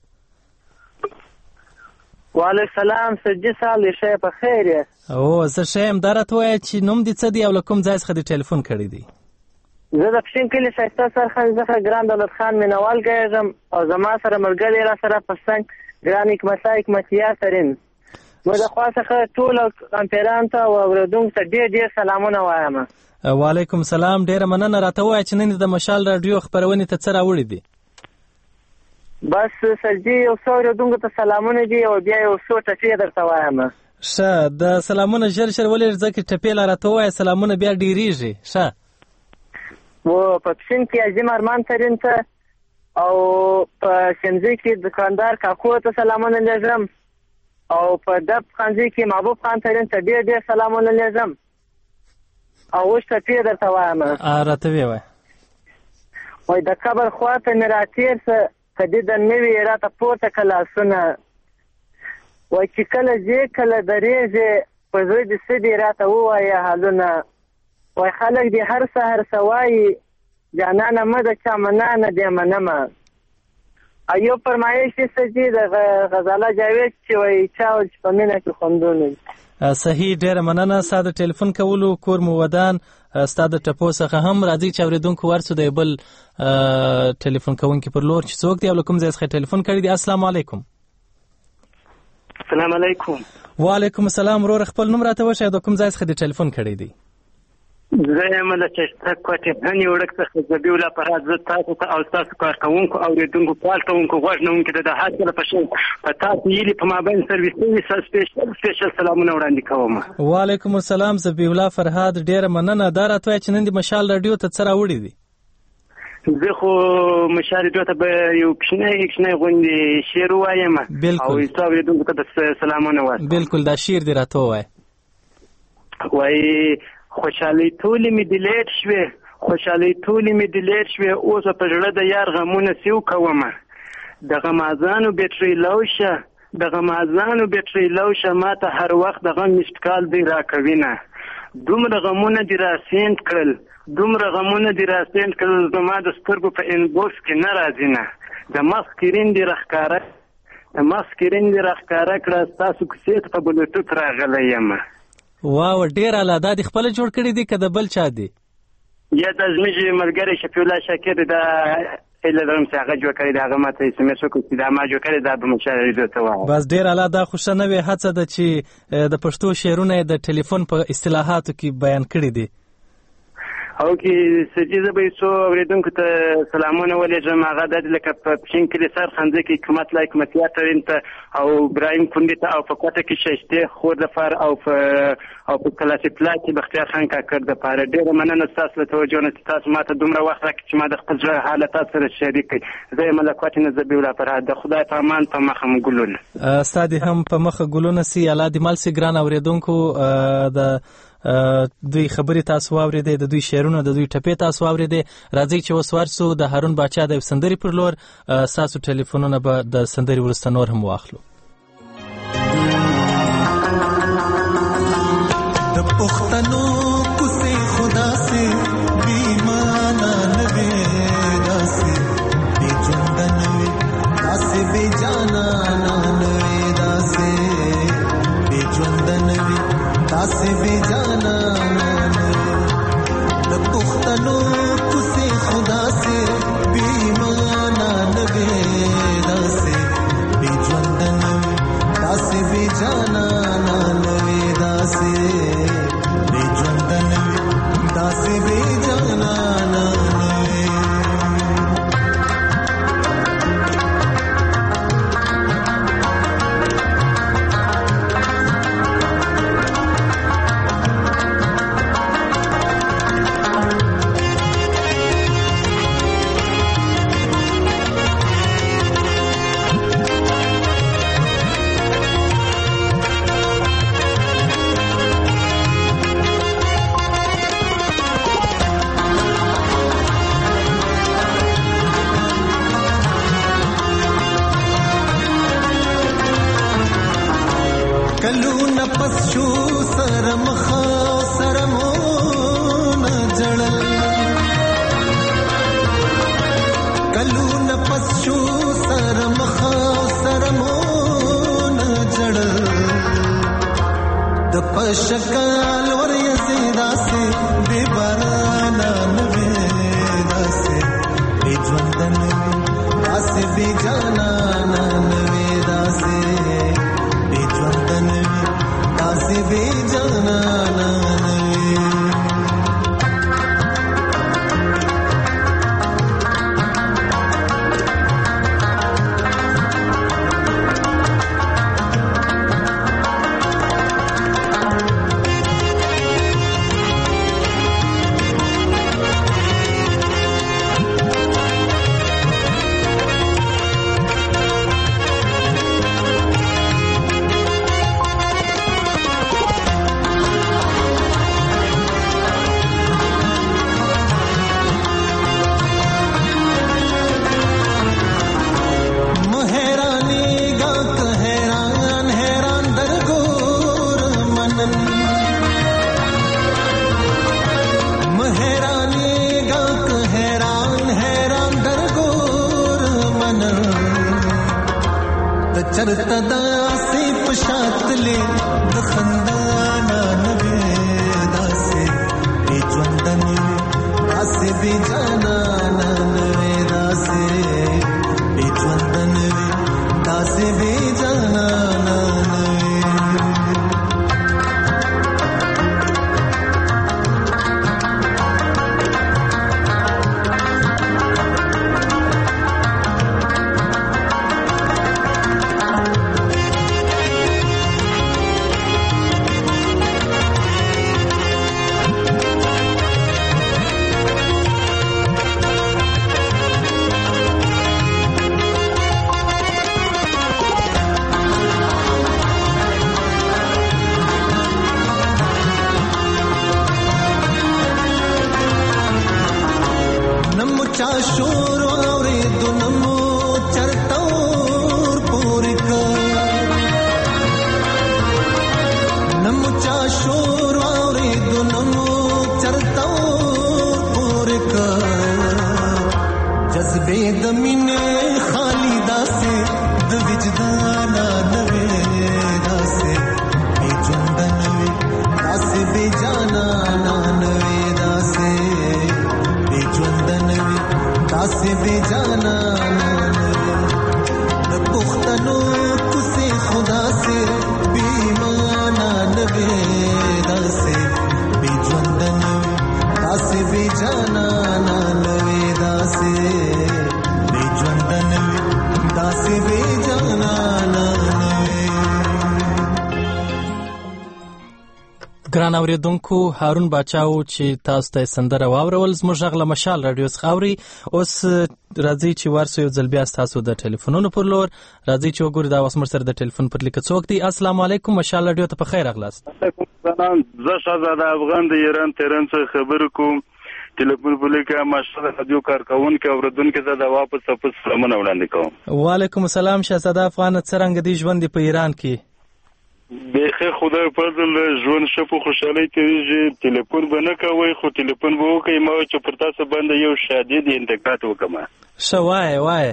وعلیکم السلام سجی سال شه په خیر یې. او زه ښه یم. دا راته وایه چې نوم دې څه دی او له کوم ځای څخه دې ټلیفون کړی دی؟ زه د پښین کلي ښایسته سرخان څخه ګران دولت خان مینوال ګیږم او زما سره ملګری را سره په څنګ ګران حکمت الله حکمتیار ترین. نو د خوا څخه ټول امپیران ته او اورېدونکو ته ډېر ډېر سلامونه وایم. وعلیکم سلام. ډېره مننه. راته ووایه چې نن د مشال راډیو خپرونې ته څه راوړي دي؟ بس سجی یو څو اورېدونکو ته سلامونه دي او بیا یو څو ټپې درته وایم. ښه د سلامونه ژر ژر ولېږه ځکه ټپې لا راته ووایه سلامونه بیا ډېرېږي. ښه و په پښین کې عظیم ارمان ترین ته او په شمزي کې دکاندار کاکو ته سلامونه لېږم او په دب خانزي کې محبوب خان ترین ته ډېر ډېر سلامونه لېږم او اوس ټپې درته وایم. راته ویې وایه. وایي د قبر خوا ته مې راتېر شه کدی د نوې راته پورته که لاسونه وایي چې کله ځې کله درېږې په زړه دې څه دي راته ووایه حالونه وایي خلک دې هر سهار څه وایي جانانه مه د چا منانه دې منمه. او یو فرمایش دې څه دي د غزاله جاوید چې وایي چا ویل چې په مینه کې خوندونه دي. صحیح. ډېره مننه ستا د ټلیفون کولو کور مو ودان. ستا د ټپو څخه هم راځي چې اورېدونکو ورسو د بل ټلیفون کوونکي پر لور چې څوک دی او له کوم ځای څخه ټلیفون کړی دی. السلام علیکم. السلام علیکم. وعلیکم السلام. ورور خپل نوم راته وښیه د کوم ځای څخه دې ټلیفون کړی دی؟ زه یم له چشتک کوټې هنې وړک څخه زبي الله فرهاد. زه تاسو ته او ستاسو کارکوونکو اورېدونکو پال کوونکو غوږ نوونکي ته د هر څه په شان په تاسو یلي په مابین سرویسي سپیشل سپیشل سلامونه وړاندې کوم. وعلیکم السلام زبي الله فرهاد. ډېره مننه. دا راته وایه چې نن د مشال راډیو ته څه راوړي دي؟ زه خو مشال راډیو ته به یو کوچنی کوچنی غوندې شعر ووایم او ستا اورېدونکو ته د سلامونه وایم. بلکل دا شعر دې راته ووایه. وایي خوشحالي ټولې مې د لیټ شوې خوشحالي ټولې مې د لیټ شوې اوس په زړه د یار غمونه سیو کومه. د غمازانو بیټرۍ لو شه د غمازانو بیټرۍ لو شه ما ته هر وخت د غم مسډ کال دی راکوینه. دومره غمونه دې راسینډ کړل دومره غمونه دې راسینډ کړل زما د سترګو په انبوکس کې نه راځي نه. د مخ سکرین دې راښکاره د مخ سکرین دې راښکاره کړه ستاسو کوڅې ته په بلوتوت راغلی یم. واو ډېر اعلی. دا دې خپله جوړ کړي دي که د بل چا دي؟ یا د زموږ ملګری شفیع الله شاکر دا هیله لرم چې هغه جوړ کړی دی. هغه ماته اس ام اس وکړو چې دا ما جوړ کړی دا به مشال راډیو ته وایم. بس ډېر اعلی. دا خو ښه نوې هڅه ده چې د پښتو شعرونه یې د ټلیفون په اصطلاحاتو کې بیان کړي دي. او کې سجی زه به یې څو اورېدونکو ته سلامونه ولېږم. هغه دا دي لکه په پښین کلي سرخانده کې حکمت الله حکمتیار ترین ته او ابراهیم کندي ته او په کوټه کې شایستې خور دپاره او په او په کلاسیپلا کې بختیار خان کاکړ دپاره. ډېره مننه ستاسو له توجه نه چې تاسو ما ته دومره وخت راکړئ چې ما د خپل زړه حالتات سره شریک کړئ. زه یم له کوټې نه زبي الله فرهاد. د خدای په امان په مخه مو ګلونه. ستا دې هم په مخه ګلونه سي. الله دې مل سي. ګران اورېدونکو د دوی خبرې تاسو واورېدې د دوی شعرونه د دوی ټپې تاسو واورېدې. راځئ چې اوس ورسو د هارون باچا د سندرې پر لور. ستاسو ټلیفونونه به د سندرې وروسته نور هم واخلو. د پښتنو کوڅې خدا سے بیمانه نه وې داسې بې ژونده نه وې داسې بې جانا نه وې داسې بې ژونده نه وې داسې بې جانا نه وې د پښتنو کوڅې خدا سے بیمانه نه وې داسې بې ژونده نه وې داسې بې جانا نه وې داسې داسې بې جانانه کلونه پس شو سره مخ سره مون جړل کلونه پس شو سره مخ سره مون جړل د پشکال ور یزیدا سي بے بارانا نوې داسې بے ژوندن داسې بے جانا نوې داسې بے ژوندن داسې بے جانا چرته داسې پشاتلې د خندانا نوې داسې بې ژوندن داسې بې جانا نوې داسې بې ژوندن داسې بې جانا ګران اوریدونکو هارون باچاو چې تاسو ته سندره واورول زموږ غږ له مشال رادیو څخه اوري. اوس راځي چې ورسو یو ځل بیا تاسو د ټلیفونونو پر لور راځي چې وګورئ دا اوس مر سره د ټلیفون پر لیک څوک دی. السلام علیکم مشال رادیو ته په خیر اغلاست. وعلیکم السلام. زه شهزاده افغان د ایران تهران څخه خبرې کوم. ټلیفون په لیک مشال رادیو کارکونکو اوریدونکو ته د واپس واپس سلامونه وړاندې کوم. وعلیکم السلام شهزاده افغان. څنګه دی ژوند په ایران کې؟ بخیر خدای فضل ژوند شپو خوشحالي کوي. ټلیفون به نه کوي خو ټلیفون به وکړي. ما چې پر تاسو باندې یو شدید انتقاد وکم. څه وای وای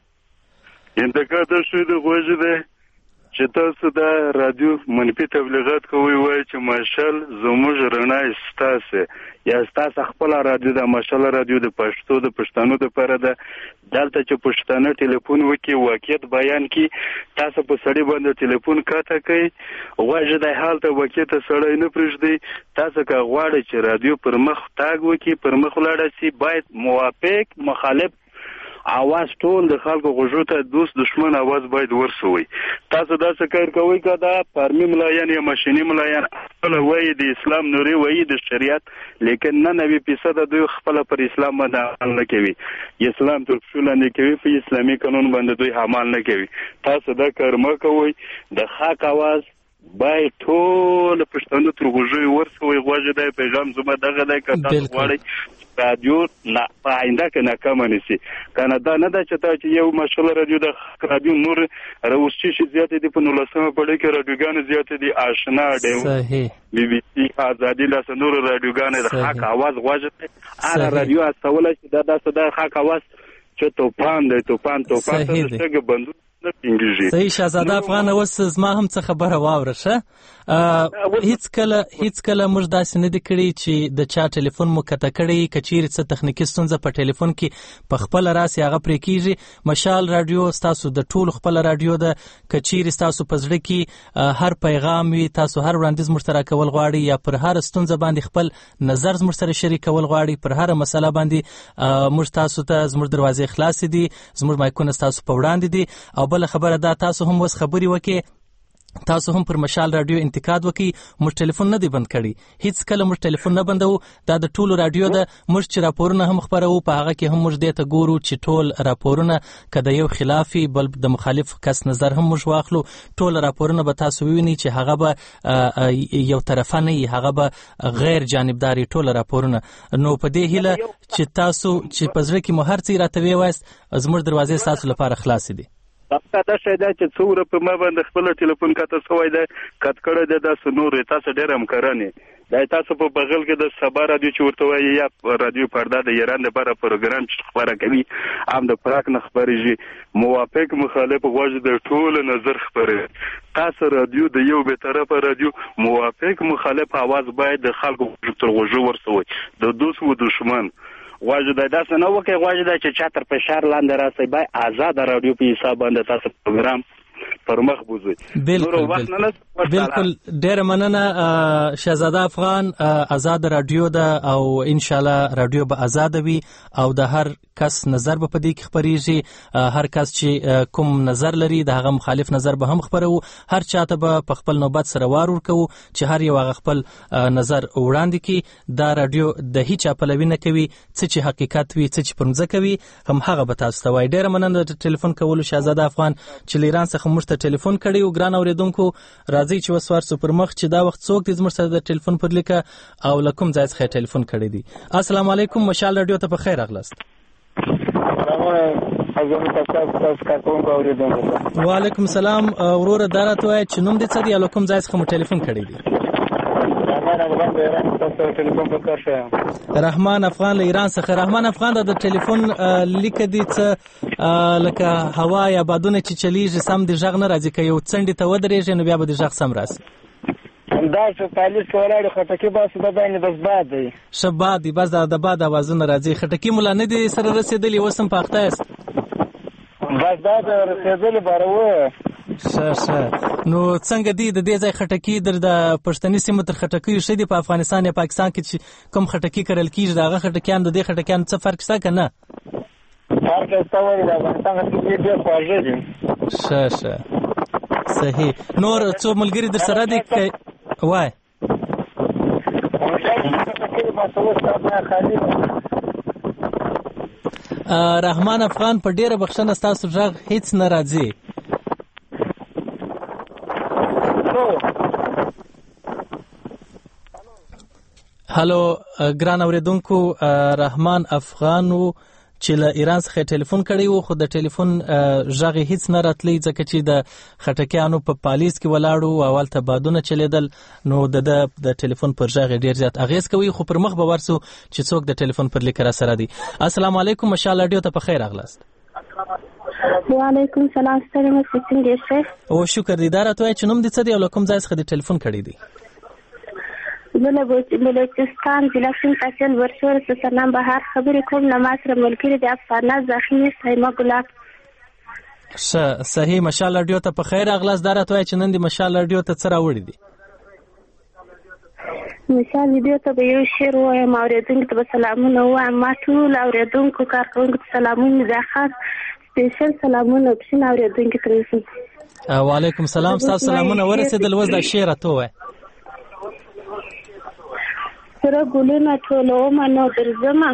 انتقاد شوی د غوږ دی چې تاسو د رادیو منفي تبلیغات کوي. وای چې ماشال زموږ رڼا ستاسو یا ستاسو خپل رادیو د ماشال رادیو د پښتو د پښتنو د پاره د دلته چې پښتانه ټلیفون وکي واقعیت بیان کی تاسو په سړی باندې ټلیفون کاته کوي. غواړي د حال ته واقعیت سړی نه پرېږدي. تاسو که غواړئ چې رادیو پر مخ تاګ وکي پر مخ لاړ شي باید موافق مخالف आवाज ټول د خلکو غوږو ته دوست دشمن आवाज باید ورسوي. تاسو دا څه کار کوي که دا فارمي ملایان یا ماشیني ملایان خپل وایي د اسلام نوري وایي د شریعت لیکن نه نوي فیصد دوی خپل پر اسلام باندې عمل نه کوي. اسلام تر څو لاندې کوي په اسلامي قانون باندې دوی عمل نه کوي. تاسو دا کار مه کوئ. د حق आवाज باید ټول پښتنو تر غوږو ورسوي. غوږ دی پیغام زما دغه دی که تاسو غواړئ رادیو نه په آینده کې ناکامه نشي کنه دا نه ده چې تا چې یو مشغله رادیو د رادیو نور راوستي شي زیات دي په نولسمه پړۍ کې رادیوګان زیات دي آشنا دي صحیح بي بي سي آزادي لاس نور رادیوګان د حق आवाज غوښته اره رادیو استول شي دا د صدا حق आवाज چې توپان دی توپان توپان څنګه بندو صحیح شهزاده افغان اوس زما هم څه خبره واوره شه هیڅ کله هیڅ کله موږ داسې نه دي کړي چې د چا ټلیفون مو کته کړی کچیر څه تخنیکی ستونزه په ټلیفون کې په خپل راسي هغه پرې کیږي مشال رادیو تاسو د ټول خپل رادیو د کچیر تاسو په زړه کې هر پیغام وي تاسو هر وړاندیز مشترک کول غواړي یا پر هر ستونزه باندې خپل نظر زموږ سره شریک کول غواړي پر هر مسله باندې موږ تاسو ته زموږ دروازې خلاص دي زموږ مایکونه تاسو په وړاندې دي او بل خبره دا تاسو هم وس خبري وکي تاسو هم پر مشال رادیو انتقاد وکي موږ ټلیفون نه دی بند کړی هیڅ کله موږ ټلیفون نه بندو دا د ټولو رادیو د موږ چې راپورونه هم خبرو په هغه کې هم موږ دې ته ګورو چې ټول راپورونه کده یو خلافي بل د مخالف کس نظر هم موږ واخلو ټول راپورونه به تاسو ویني چې هغه به یو طرفه نه هغه به غیر جانبداري ټول راپورونه نو په دې هیله چې تاسو چې پزړه کې مو هر څه راته وایست زموږ دروازې تاسو لپاره خلاص دي دا دا شی دا چې څوره په ما باندې خپل ټلیفون کاته سوای دا کټ کړه د تاسو نور تاسو ډېر هم کرانه دا تاسو په بغل کې د سبا رادیو چې ورته وایي یا رادیو پردا د ایران لپاره پروګرام چې خبره کوي عام د پراک نه خبرېږي موافق مخالف غوږ د ټول نظر خبره تاسو رادیو د یو به طرفه رادیو موافق مخالف आवाज باید د خلکو تر غوږ ورسوي د دوست و دشمن غواړي دا داسې نه وکړي غواړي دا چې چا تر فشار لاندې راسي بای آزاد رادیو په حساب باندې تاسو پروګرام پر مخ بوزي بالکل بالکل ډېر مننه شهزاده افغان آزاد رادیو ده او ان شاء الله رادیو به آزاد وي او د هر کس نظر به پدې کې خبريږي هر کس چې کوم نظر لري د هغه مخالف نظر به هم خبرو هر چاته به په خپل نوبت سره وار ورکو چې هر یو هغه خپل نظر وړاندې کړي دا رادیو د هیڅ پلوي نه کوي څه چې حقیقت وي څه چې پرمځه کوي هم هغه به تاسو ته وایي ډېر مننه د ټلیفون کولو شهزاده افغان چې ایران څخه موږ ته ټلیفون کړی او ګران اوریدونکو راځي چې وسوار سو پر مخ چې دا وخت څوک د زموږ سره د ټلیفون پر لیکه او لکم ځای څخه ټلیفون کړی دی السلام علیکم مشال رادیو ته په خیر اغلاست وعلیکم السلام ورور دارته وای چې نوم دې څه دی لکم ځای څخه ټلیفون کړی دی رحمان افغان له ایران څخه رحمان افغان د ټلیفون لیک دي څه لکه هوا یا بادونه چې چلیږي سم د ژغ نه راځي که یو څنډې ته ودرېږي نو بیا به د ژغ سم راسي دا چې پالیس ولاړ خټکی باسي د باندې بس باد دی ش باد دی بس د باد اوازونه راځي خټکی مولا نه دي سره رسیدلی وسم پاخته است بس دا رسیدلی باروه شه شه نو څنګه دی د دې ځای خټکی در د پښتني سیمه تر خټکی شې په افغانستان یا پاکستان کې چې کوم خټکی کرل کیږي دغه خټکیان د دې خټکیان څه فرق شته کنه فرق شته وایي د افغانستان کې ډېر خواږه دي شه شه صحیح نور څو ملګری در سره دي وای رحمان افغان په ډیره بخښنه ستاسو ژغ هیڅ نه راځي هالو ګران اوریدونکو رحمان افغانو چې له ایران څخه ټلیفون کړی وو خو د ټلیفون ژغ هیڅ نه راتلی ځکه چې د خټکیانو په پالیس کې ولاړو اول ته بادونه چلیدل نو د د ټلیفون پر ژغ ډیر زیات اغیز کوي خو پر مخ به ورسو چې څوک د ټلیفون پر لیک را سره دی السلام علیکم مشال رادیو ته په خیر اغلاست وعلیکم السلام ستاسو څنګه یاست او شکر دي دارته چې نوم دې څه دی او کوم ځای څخه د ټلیفون کړی دی بلوچستان ضلع تحصیل ورشور سسنام بهار خبرې کوم نماز سره ملګری د افغانستان زخمی سایما ګلاب ش صحیح مشال رادیو ته په خیر اغلاس دارته چې نن د مشال رادیو ته څه راوړی دی مشال رادیو ته به یو شعر وایم اوریدونکو ته سلامونه وایم ما ټول اوریدونکو کارکونکو ته سلامونه د خاص سپیشل سلامونه پښین اوریدونکو ته وعلیکم السلام تاسو سلامونه ورسېدل وز د شعر ته وای سره ګلونه ټولوم نو درځم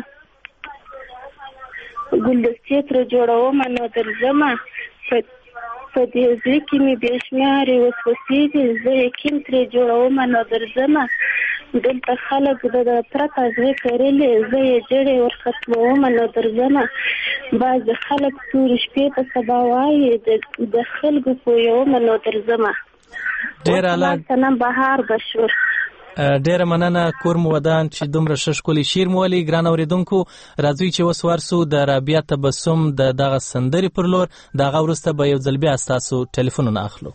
ګلدستې تر جوړوم نو درځم په دې ځکه مې بشماري وسوسې دي زه یقین تر جوړوم نو درځم دلته خلک د پرته زغې کرلې زه یې جړې ورختموم نو درځمه بعض خلک تورې شپې ته سبا وایي د خلکو پویوم نو درځمه ډېر اعلی نن بهار بشور ډېره مننه کور مو ودان چې دومره ښه ښکلي شعر مو ولي. ګران اورېدونکو راځئ چې اوس ورسو د رابعه تبسم د دغه سندرې پر لور، د هغه وروسته به یو ځل بیا ستاسو ټلیفونونه اخلو.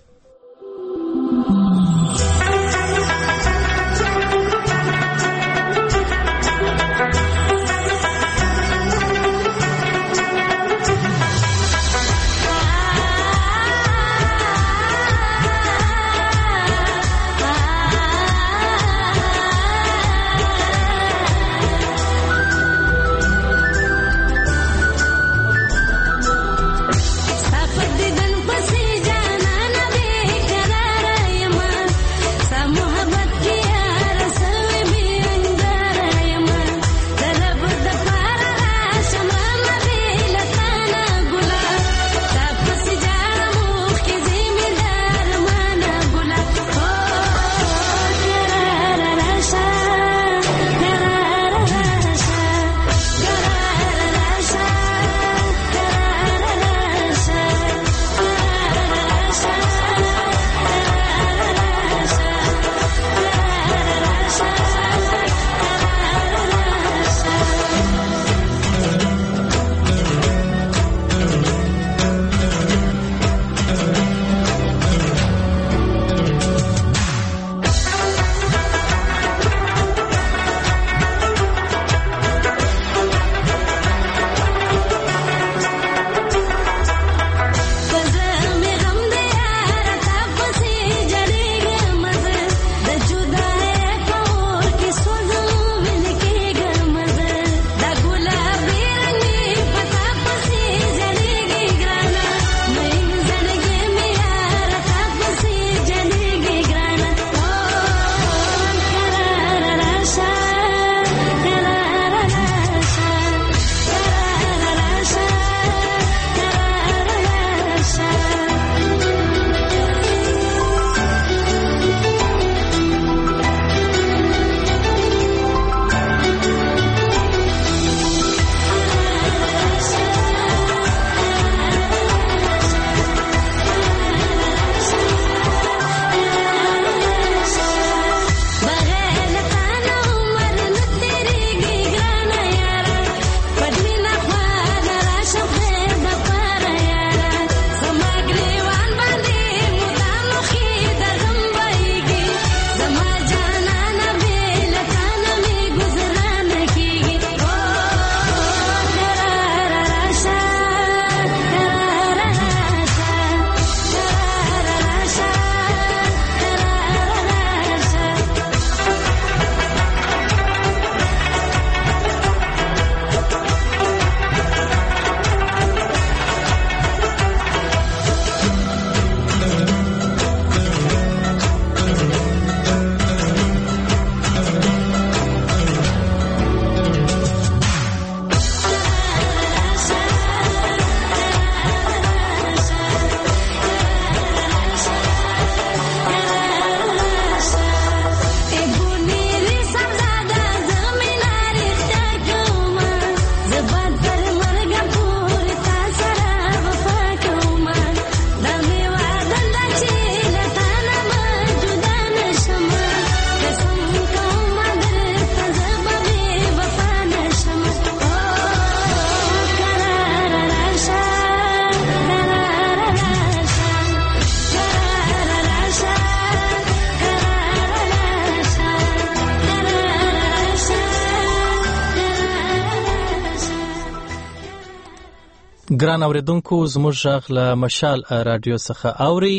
ګران اوریدونکو زموږ غږ له مشال رادیو څخه اوري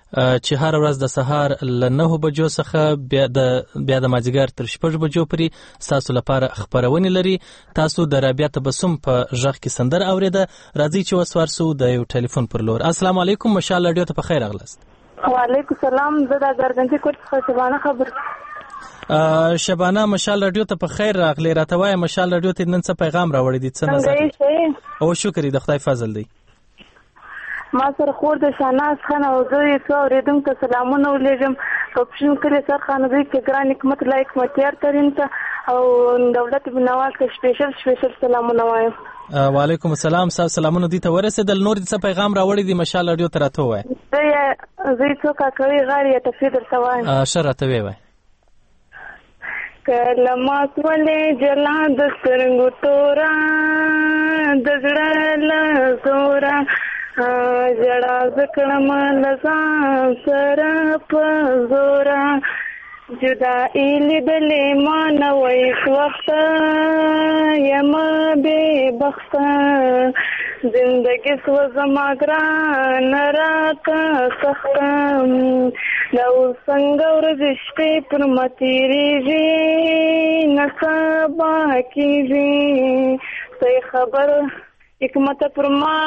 چې هر ورځ د سهار له نهو بجو څخه بیا د بیا د مازیګر تر شپږ بجو پورې تاسو لپاره خبرونه لري. تاسو د رابعه تبسم په غږ کې سندر اوریده. راځي چې وسوارسو د یو ټلیفون پر لور. السلام علیکم مشال رادیو ته په خیر راغلاست. وعلیکم السلام. زه د ګرځندې کوټ څخه شبانه خبر شبانه مشال رادیو ته په خیر راغلی. راته وایه مشال رادیو ته نن څه پیغام راوړی دی؟ څه نظر او شکر د خدای فضل دی. ما سره خور د شاناز خان او زه یې څو اوریدونکو ته سلامونه ولېږم. پښین کلی سرخانه کې ګران حکمت لایق متیار ترين ته او دولت بن نواز ته سپیشل سپیشل سلامونه وایم. وعلیکم السلام. صاحب سلامونه دي ته ورسېدل. نور دې څه پیغام راوړی دی مشال رادیو ته راته وای. زه زه څو کاکوي غاړي ته فیدر سوایم. ښه راته وای. کلمات ولې جلا د سترګو تورا د زړه له زورا جړا زکړم لزان سره په زورا جدائی لیدلې ما نه وایس وخت یم بے بخت زندگی سو زما ګران راته سخت لو څنګه ورځ شپې پر متیریږي نصبا کیږي صحیح خبر حکمت پر ما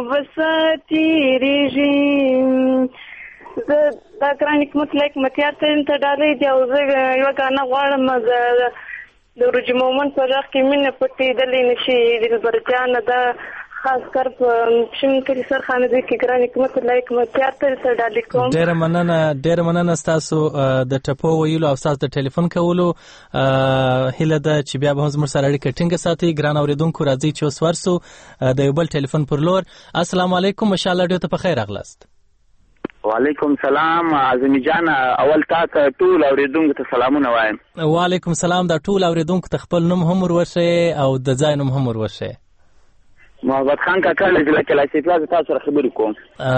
وساتیریږي زه دا ګران حکمت لایک متیار ته ته ډالۍ دی او زه یو غاڼه غواړم د ورج مومن په ځخ کې مینه پټې دلې نشي دلبر جان دا خاص کر په شین کلی سرخانه دی کې ګران حکمت لایک متیار ته ته ډالۍ کوم. ډېر مننه ډېر مننه تاسو د ټپو ویلو او تاسو د ټلیفون کولو هله ده چې بیا به هم زموږ سره اړیکه ټینګه ساتي. ګران اوریدونکو راځي چې اوس ورسو د یو بل ټلیفون پر لور. السلام علیکم مشال رادیو ته په خیر راغلاست. وعلیکم سلام اعظمي جان. اول تا ته ټول اوریدونکو ته سلامونه وایم. وعلیکم سلام. دا ټول اوریدونکو ته خپل نوم هم ورورشه او د ځای نوم هم ورورشه. محمد خان کاکا له ځل کله چې تاسو تاسو سره خبرې کوم.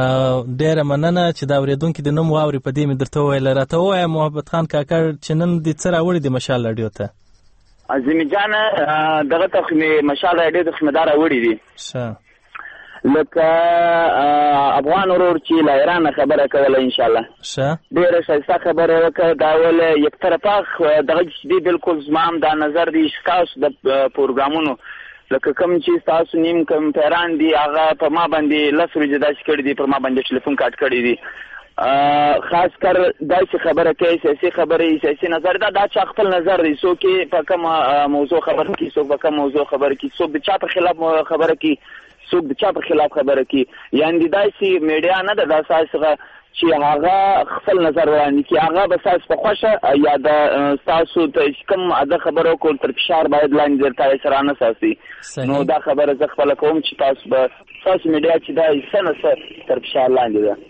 ډېر مننه چې دا اوریدونکو د نوم واوري په دې مې درته ویل. راته وای محمد خان کاکا چې نن د څه راوړي د مشال رادیو ته. اعظمي جان دغه ته مشال رادیو ته خدمتدار وړي دي. ښه لکه افغان ورور چې له ایران خبره کوله ان شاء الله. ښه ډیره ښایسته خبره وکړه. دا ول یک طرفه دغه چې بالکل زمام دا نظر دی تاسو د پروګرامونو لکه کوم چې تاسو نیم کوم پیران دی هغه په ما باندې لس ورځې داسې کړي دي پر ما باندې ټلیفون کاټ کړي دي. خاص کر داسې خبره کوي سیاسي خبره سیاسي نظر دا دا چې خپل نظر دی څوک په کوم موضوع خبره کوي څوک په کوم موضوع خبره کوي څوک د چا په خلاف خبره کوي څوک د چا په خلاف خبره کوي. یعنی داسې میډیا نه ده د اساسه چې هغه خپل نظر وړاندې کوي هغه به تاسو په خوښه یا د تاسو ته کوم اده خبرو کول تر فشار باید لاندې درته سره نه ساسي. نو دا خبره زه خپل کوم چې تاسو به تاسو میډیا چې دا سنه تر فشار لاندې ده.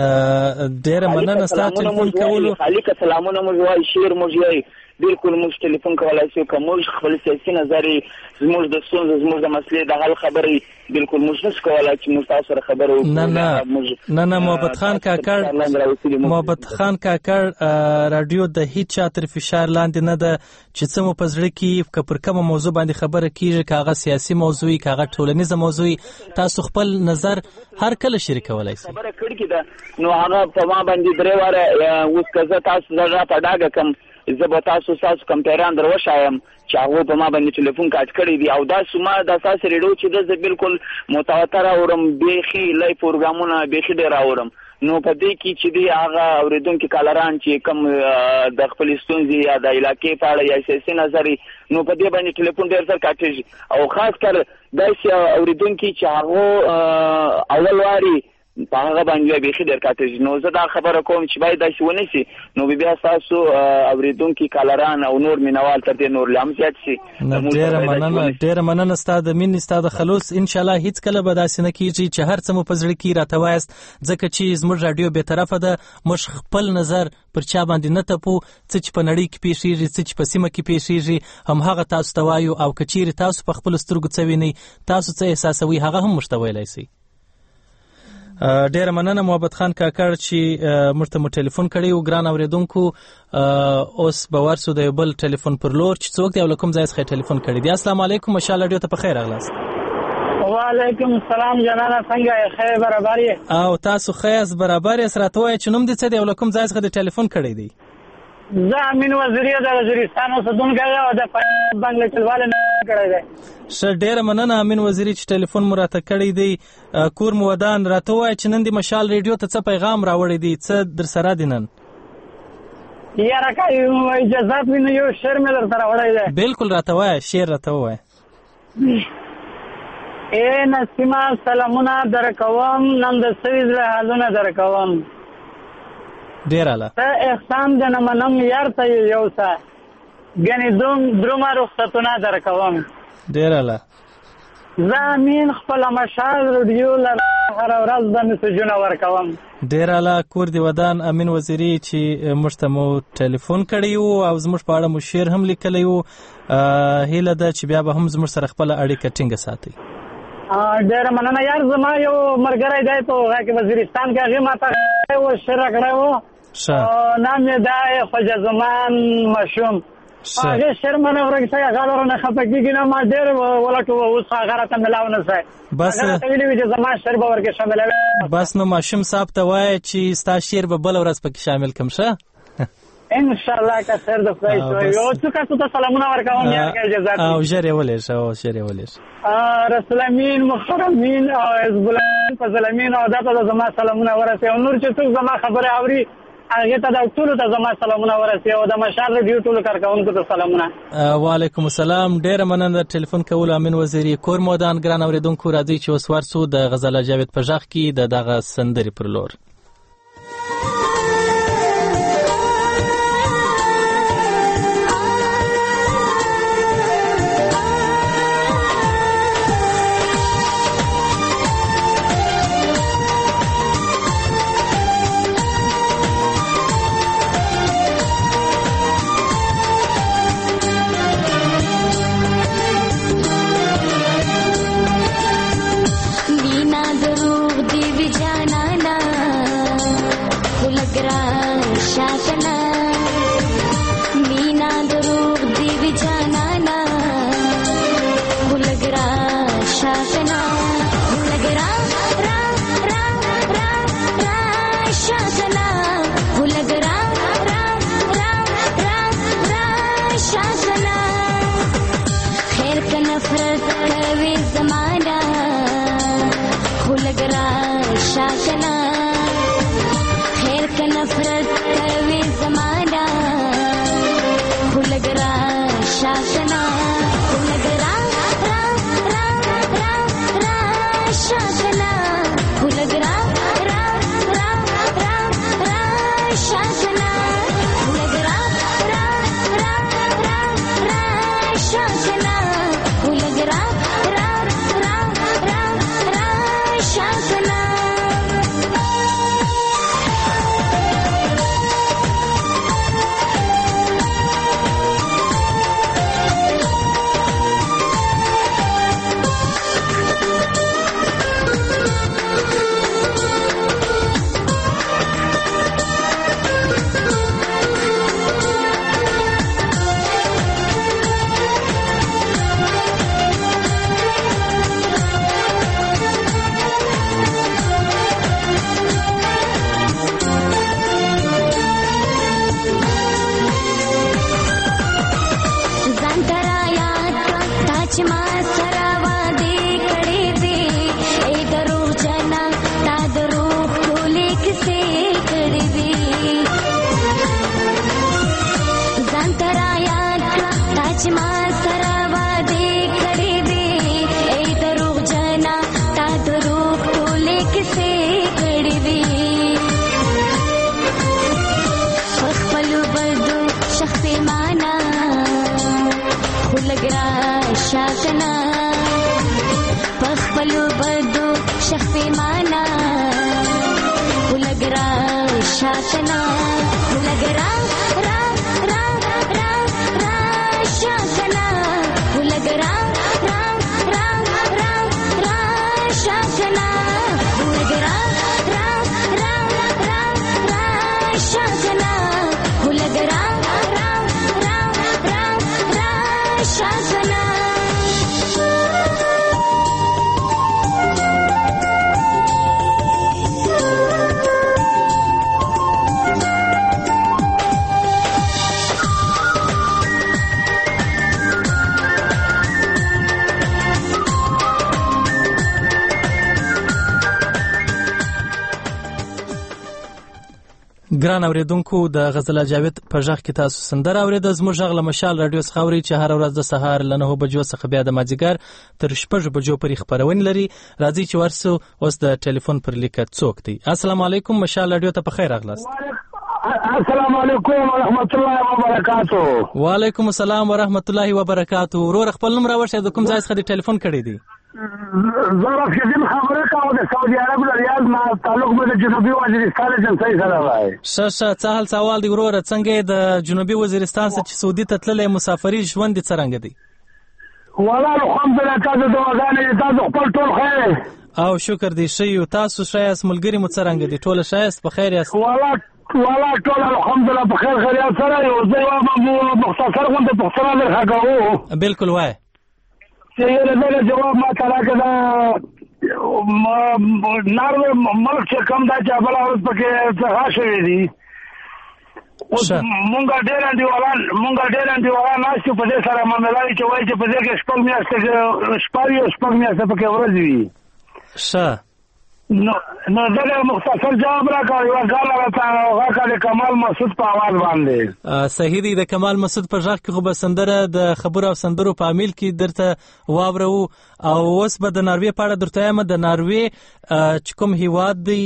ډېر مننه ستاسو ټلیفون کولو. خالق سلامونه مو وایي شیر مو وایي بالکل موږ ټلیفون کولای شو کوم خپل سیاسي نظر زموږ د ستونزو زموږ د مسلې د حل خبرې بالکل موږ نشو کولای چې موږ تاسو سره خبرې وکړو. نه نه نه نه محمد خان کاکړ محمد خان کاکړ رادیو د هیڅ چا تر فشار لاندې نه ده چې څه مو په زړه کې که پر کومه موضوع باندې خبره کیږي که هغه سیاسي موضوع که هغه ټولنیزه موضوع تاسو خپل نظر هر کله شریکولای شئ. خبره کړی ده نو هغه په ما باندې درې واره اوس که زه تاسو زړه په ډاګه کم زه به تاسو تاسو کمپیران در وشایم چې هغه په ما باندې ټلیفون کاټ کړی دی او دا سما د اساس ریډیو چې د بالکل متواتر اورم بیخي لای پروګرامونه بیخي ډیر اورم. نو په دې کې چې دی هغه اوریدونکو کالران چې کم د خپل ستونزې یا د علاقې په اړه یا سیاسي نظر نو په دې باندې ټلیفون ډیر ځل کاټیږي او خاص کر داسې اوریدونکو چې هغه اول واري په هغه باندې به خې درکاته نو زه دا خبره کوم چې باید دا شونه شي نو بیا تاسو اوریدونکو کالران او نور مینوال تر دې نور لام زیات شي. ډیره مننه ډیره مننه ستاسو د مين ستاسو خلوص ان شاء الله هیڅ کله به داسې نه کیږي چې هر څه مو په زړه کې راته وایست ځکه چې زموږ رادیو به طرفه ده موږ خپل نظر پر چا باندې نه تپو څه چې په نړۍ کې پیښیږي څه چې په سیمه کې پیښیږي هم هغه تاسو ته وایو او کچیر تاسو په خپل سترګو څه ویني تاسو څه احساسوي هغه هم مشتویلای شي. ډیره مننه محمد خان کاکړ چې مرته مو ټلیفون کړی او ګران اوریدونکو اوس به ورسو د بل ټلیفون پر لور چې څوک دی او کوم ځای څخه ټلیفون کړی دی. السلام علیکم مشال رادیو ته په خیر راغلاست. وعلیکم السلام جنانا څنګه خیر برابر یې او تاسو خیاس برابر یې سره توای چې نوم دې څه دی او کوم ځای څخه ټلیفون کړی دی. زه امین وزیری د وزیرستان اوسیدونکی او د بنگله چلواله نه کړی دی. ښه ډیره مننه امین وزیری چې ټلیفون مو راته کړی دی. کور مو ودان راته وای چې نن د مشال ریډیو ته څه پیغام راوړی دی څه در سره دی نن. یاره که اجازه ویني یو شعر مې در سره وړی دی. بالکل راته وای شعر راته وای. ای نسیمه سلامونه در کوم نن د سوي زړه حالونه در کوم ډیر اعلی. ته احسان د نه منم یار ته یو څه ګنې دوم درومه رخصتونه درکوم. ډیر اعلی. زه امین خپله مشال رډیو له هره ورځ د میسجونه ورکوم. ډیر اعلی. کور دی ودان امین وزیري چې موږ ته مو ټلیفون کړی و او زموږ په اړه مو شعر هم لیکلی و. هیله ده چې بیا به هم زموږ سره خپله اړیکه ټینګه ساتئ. ډېره مننه یار. زما یو ملګری دی په هغه کې وزیرستان کې هغې ما ته و شعر راکړی و. نام یې دی خواجه زمان مشوم. هغې شعر منه ورک شوی هغه رانه خفه کېږي نه ما ډېر ولټو اوس هغه راته میلاو نه شوی. هغه راته ویلي وي چې زما شعر به ورکې شاملوي. بس نو ماشوم صاحب ته وایه چې ستا شعر به بله ورځ پکې شامل کړم. ښه انشاءالله که خیر د خدای شوی. یو څو کسو ته سلامونه ورکوم یار که اجازه او ژر یې ولېږه او ژر یې ولېږه. رسول امین مختار امین او حزب الله فضل امین او دا ته زما سلامونه ورسوي او نور چې څوک زما خبرې اوري هغې ته د ټولو ته زما سلامونه ورسوي او د مشال رډیو ټولو کارکوونکو ته سلامونه. وعلیکم السلام. ډېره مننه د ټلیفون کولو امین وزیري. کور مودان ګران اورېدونکو راځئ چې اوس ورسو د غزاله جاوید په غږ کې د دغه سندرې پر لور. ګران اوریدونکو د غزل جاوید په ژغ کې تاسو سندره اوریده. زموږ غږ له مشال رادیو څخه اوري چې هر ورځ د سهار له نهو بجو څخه بیا د مازدیګر تر شپږ بجو پورې خپرونه لري. راځي چې ورسو اوس د ټلیفون پر لیکه څوک دی. السلام علیکم مشال رادیو ته په خیر راغلاست. السلام علیکم ورحمت الله وبرکاتہ. وعلیکم السلام ورحمت الله وبرکاتہ. ورور خپل نوم راوړئ د کوم ځای څخه د ټلیفون کړی دی؟ زه راشدین خبره کوم د سعودي عرب د ریاض نه تعلق مې د جنوبي وزیرستان جنسي سره وای. ښه ښه څه حال سوال دی ورور، څنګه د جنوبي وزیرستان څخه چې سعودي ته تللی مسافري ژوند دې څرنګه دی؟ والله الحمدلله تاسو دعاګانې تاسو خپل ټول خیر او شکر دی ښه یو. تاسو ښه یاست؟ ملګري مو څرنګه دي؟ ټوله ښه یاست؟ په خیر یاست؟ والله والله ټول الحمدلله په خیر خیریت سره یو. زه یوه مختصر غونډه پوښتنه درڅخه کوم. بالکل وایه. چې یو له جواب ما ته راکړه دا ناروې ملک چې کوم دا چې بله ورځ پکې څه شوي دي. اوس مونږ ډېر انډیوالان مونږ ډېر انډیوالان ناست یو په دې سره معامله وي چې وایي چې په دې کې شپږ میاشتې شپږ یو شپږ میاشتې پکې ورځې وي. ښه نو نو دغه مختصر جواب راکړه. یوه ګاله راته غږ د کمال مسعود په اواز باندې. صحیح دی. د کمال مسعود په غږ کې خو به سندره د خبرو او سندرو په عامل کې درته واورو. او اوس به د ناروې په اړه درته وایم. د ناروې چې کوم هیواد دی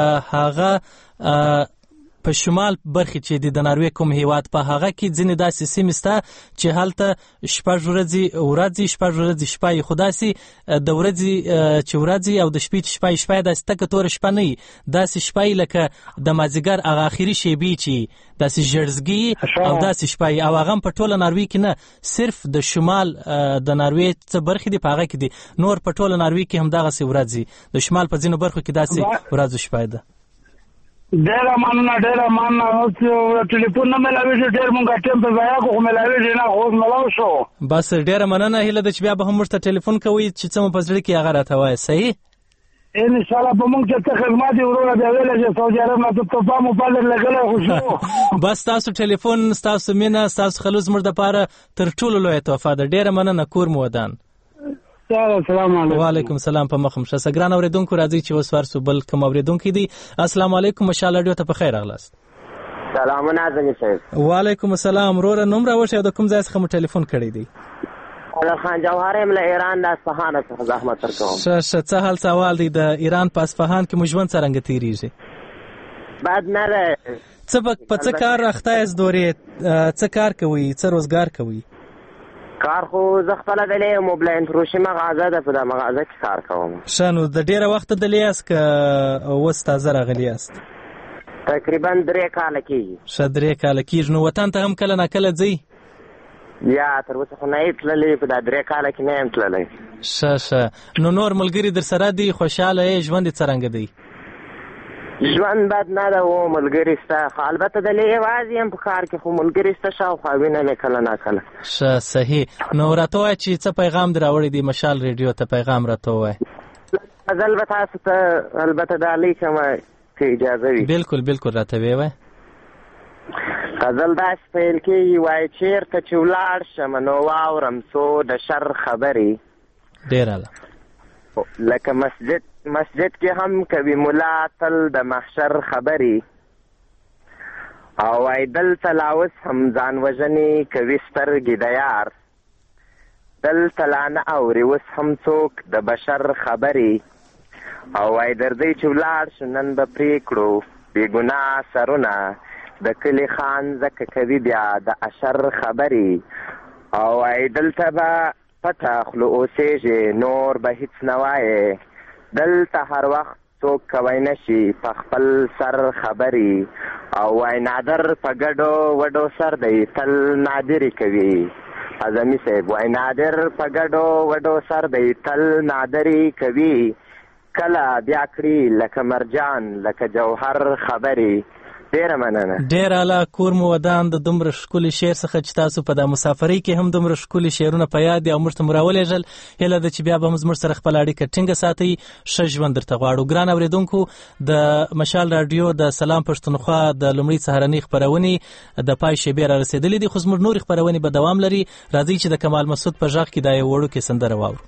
هغه په شمال برخې چې د ناروې کوم هیواد په هغه کې ځینې داسې سیمې شته چې هلته شپږ ورځې ورځې شپږ ورځې شپه یې، خو داسې د ورځې چې ورځې او د شپې چې شپه یې شپه یې داسې تکه توره شپه نه وي، داسې شپه یې لکه د مازدیګر هغه اخري شیبې چې داسې ژړزګي او داسې شپه یې. او هغه هم په ټوله ناروې کې نه، صرف د شمال د ناروې څه برخې دي په هغه کې دي، نور په ټوله ناروې کې هم دغسې ورځې. د شمال په ځینو برخو کې داسې ورځو شپه ده. ډېره مننه ډېره مننه. اوس ټلیفون نه ملاوېږي، ډېر مونږ ټیم ته ضایع کړو، خو ملاوېږي نه، خو اوس ملاو شو. بس ډېره مننه. هیله ده چې بیا به هم موږ ته ټلیفون کوئ چې څه مو په زړه کې هغه راته وایه. صحیح انشاءالله به مونږ چې څه خدمات یې وروره بیا ویلی چې سعودي عرب نه توپا موبایل لګلی خو شو. بس ستاسو ټلیفون، ستاسو مینه، ستاسو خلوص زموږ دپاره تر ټولو لویه تحفه ده. ډېره مننه. کور مو ودان. السلام علیکم. وعلیکم السلام. په مخم شه سګران اوریدونکو راځي چې اوس ورسو بل کوم اوریدونکو دي. السلام علیکم. مشال اډیو ته په خیر راغلاست. سلامونه ازمي صاحب. وعلیکم السلام. ورور نوم راوښه د کوم ځای څخه مو ټلیفون کړی دی؟ الله خان جوهر ام له ایران د اصفهان څخه زحمت ورکوم. ښه ښه څه حال سوال دی د ایران په اصفهان کې مو ژوند څرنګه تیریږي؟ بد نه ده. څه په څه کار اخته یاست دورې؟ څه کار کوئ؟ څه روزګار کوئ؟ کار خو زه خپله دلې یم، بلین فروشي مغازه ده، په دا مغازه کې کار کوم. ښه نو د ډېره وخته دلې یاست که اوس تازه راغلي یاست؟ تقریبا درې کاله کېږي. ښه درې کاله کېږي. نو وطن ته هم کله ناکله ځئ؟ یا تر اوسه خو نه یم تللی، په دا درې کاله کې نه یم تللی. ښه ښه. نو نور ملګري در سره دي؟ خوشحاله یې؟ ژوند یې څرنګه دی؟ ژوند بد نه ده و، ملګري شته، خو البته دلې یوازې یم په کار کې، خو ملګري شته شاوخوا وینه مې کله ناکله. ښه صحیح. نو راته ووایه چې څه پیغام دې راوړی دی مشال ریډیو ته؟ پیغام راته ووایه. غزل به تاسو ته البته ډالۍ کړمه که اجازه وي. بالکل بالکل راته ویې وایه. غزل داسې پیل کېږي، وایي چېرته چې ولاړ شم نو واورم څو د شر خبرې. ډېر اعلی. لکه مسجد مسجد کې هم کوي ملا تل د محشر خبرې، او وای دلته لا اوس هم ځان وژنې کوي سترګې د یار، دلته لا نه اوري اوس هم څوک د بشر خبرې، او وای درځئ چې ولاړ شو نن به پرې کړو بې ګناه سرونه، د کلي خان ځکه کوي بیا د اشر خبرې، او وای دلته به پټه خوله اوسېږي نور به هیڅ نه وایې، دلته هر وخت څوک کوی نشي په خپل سر خبرې، او وای نادر په ګډو وډو سر دی تل نادرې کوي. اعظمي صاحب وای نادر په ګډو وډو سر دی تل نادرې کوي، کله بیا کړي لکه مرجان لکه جوهر خبرې. ډېره مننه. ډېر اعلی. کور مو ودان. د دومره ښکلي شعر څخه چې تاسو په دا مسافرۍ کې هم دومره ښکلي شعرونه په یاد دي او موږ ته مو راولېږل، هیله ده چې بیا به هم زموږ سره خپله اړیکه ټینګه ساتئ. ښه ژوند درته غواړو. ګران اورېدونکو، د مشال راډیو د سلام پښتونخوا د لومړۍ سهارنۍ خپرونې د پای شیبې را رسېدلې دي، خو زموږ نورې خپرونې به دوام لري. راځئ چې د کمال مسعود په غږ کې دا یو وړوکې سندره واورو.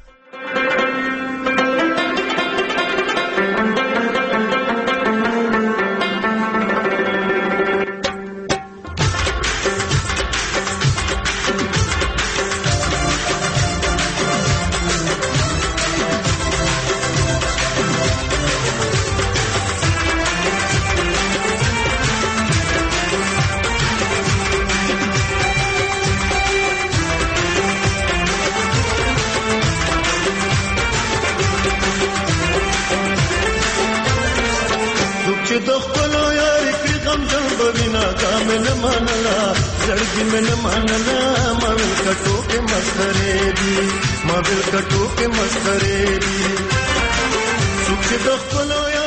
چې غم جن بوینا کا من منلا زړګي من منلا مابل کټو کې مسخره دي مابل کټو کې مسخره دي څوک د خپل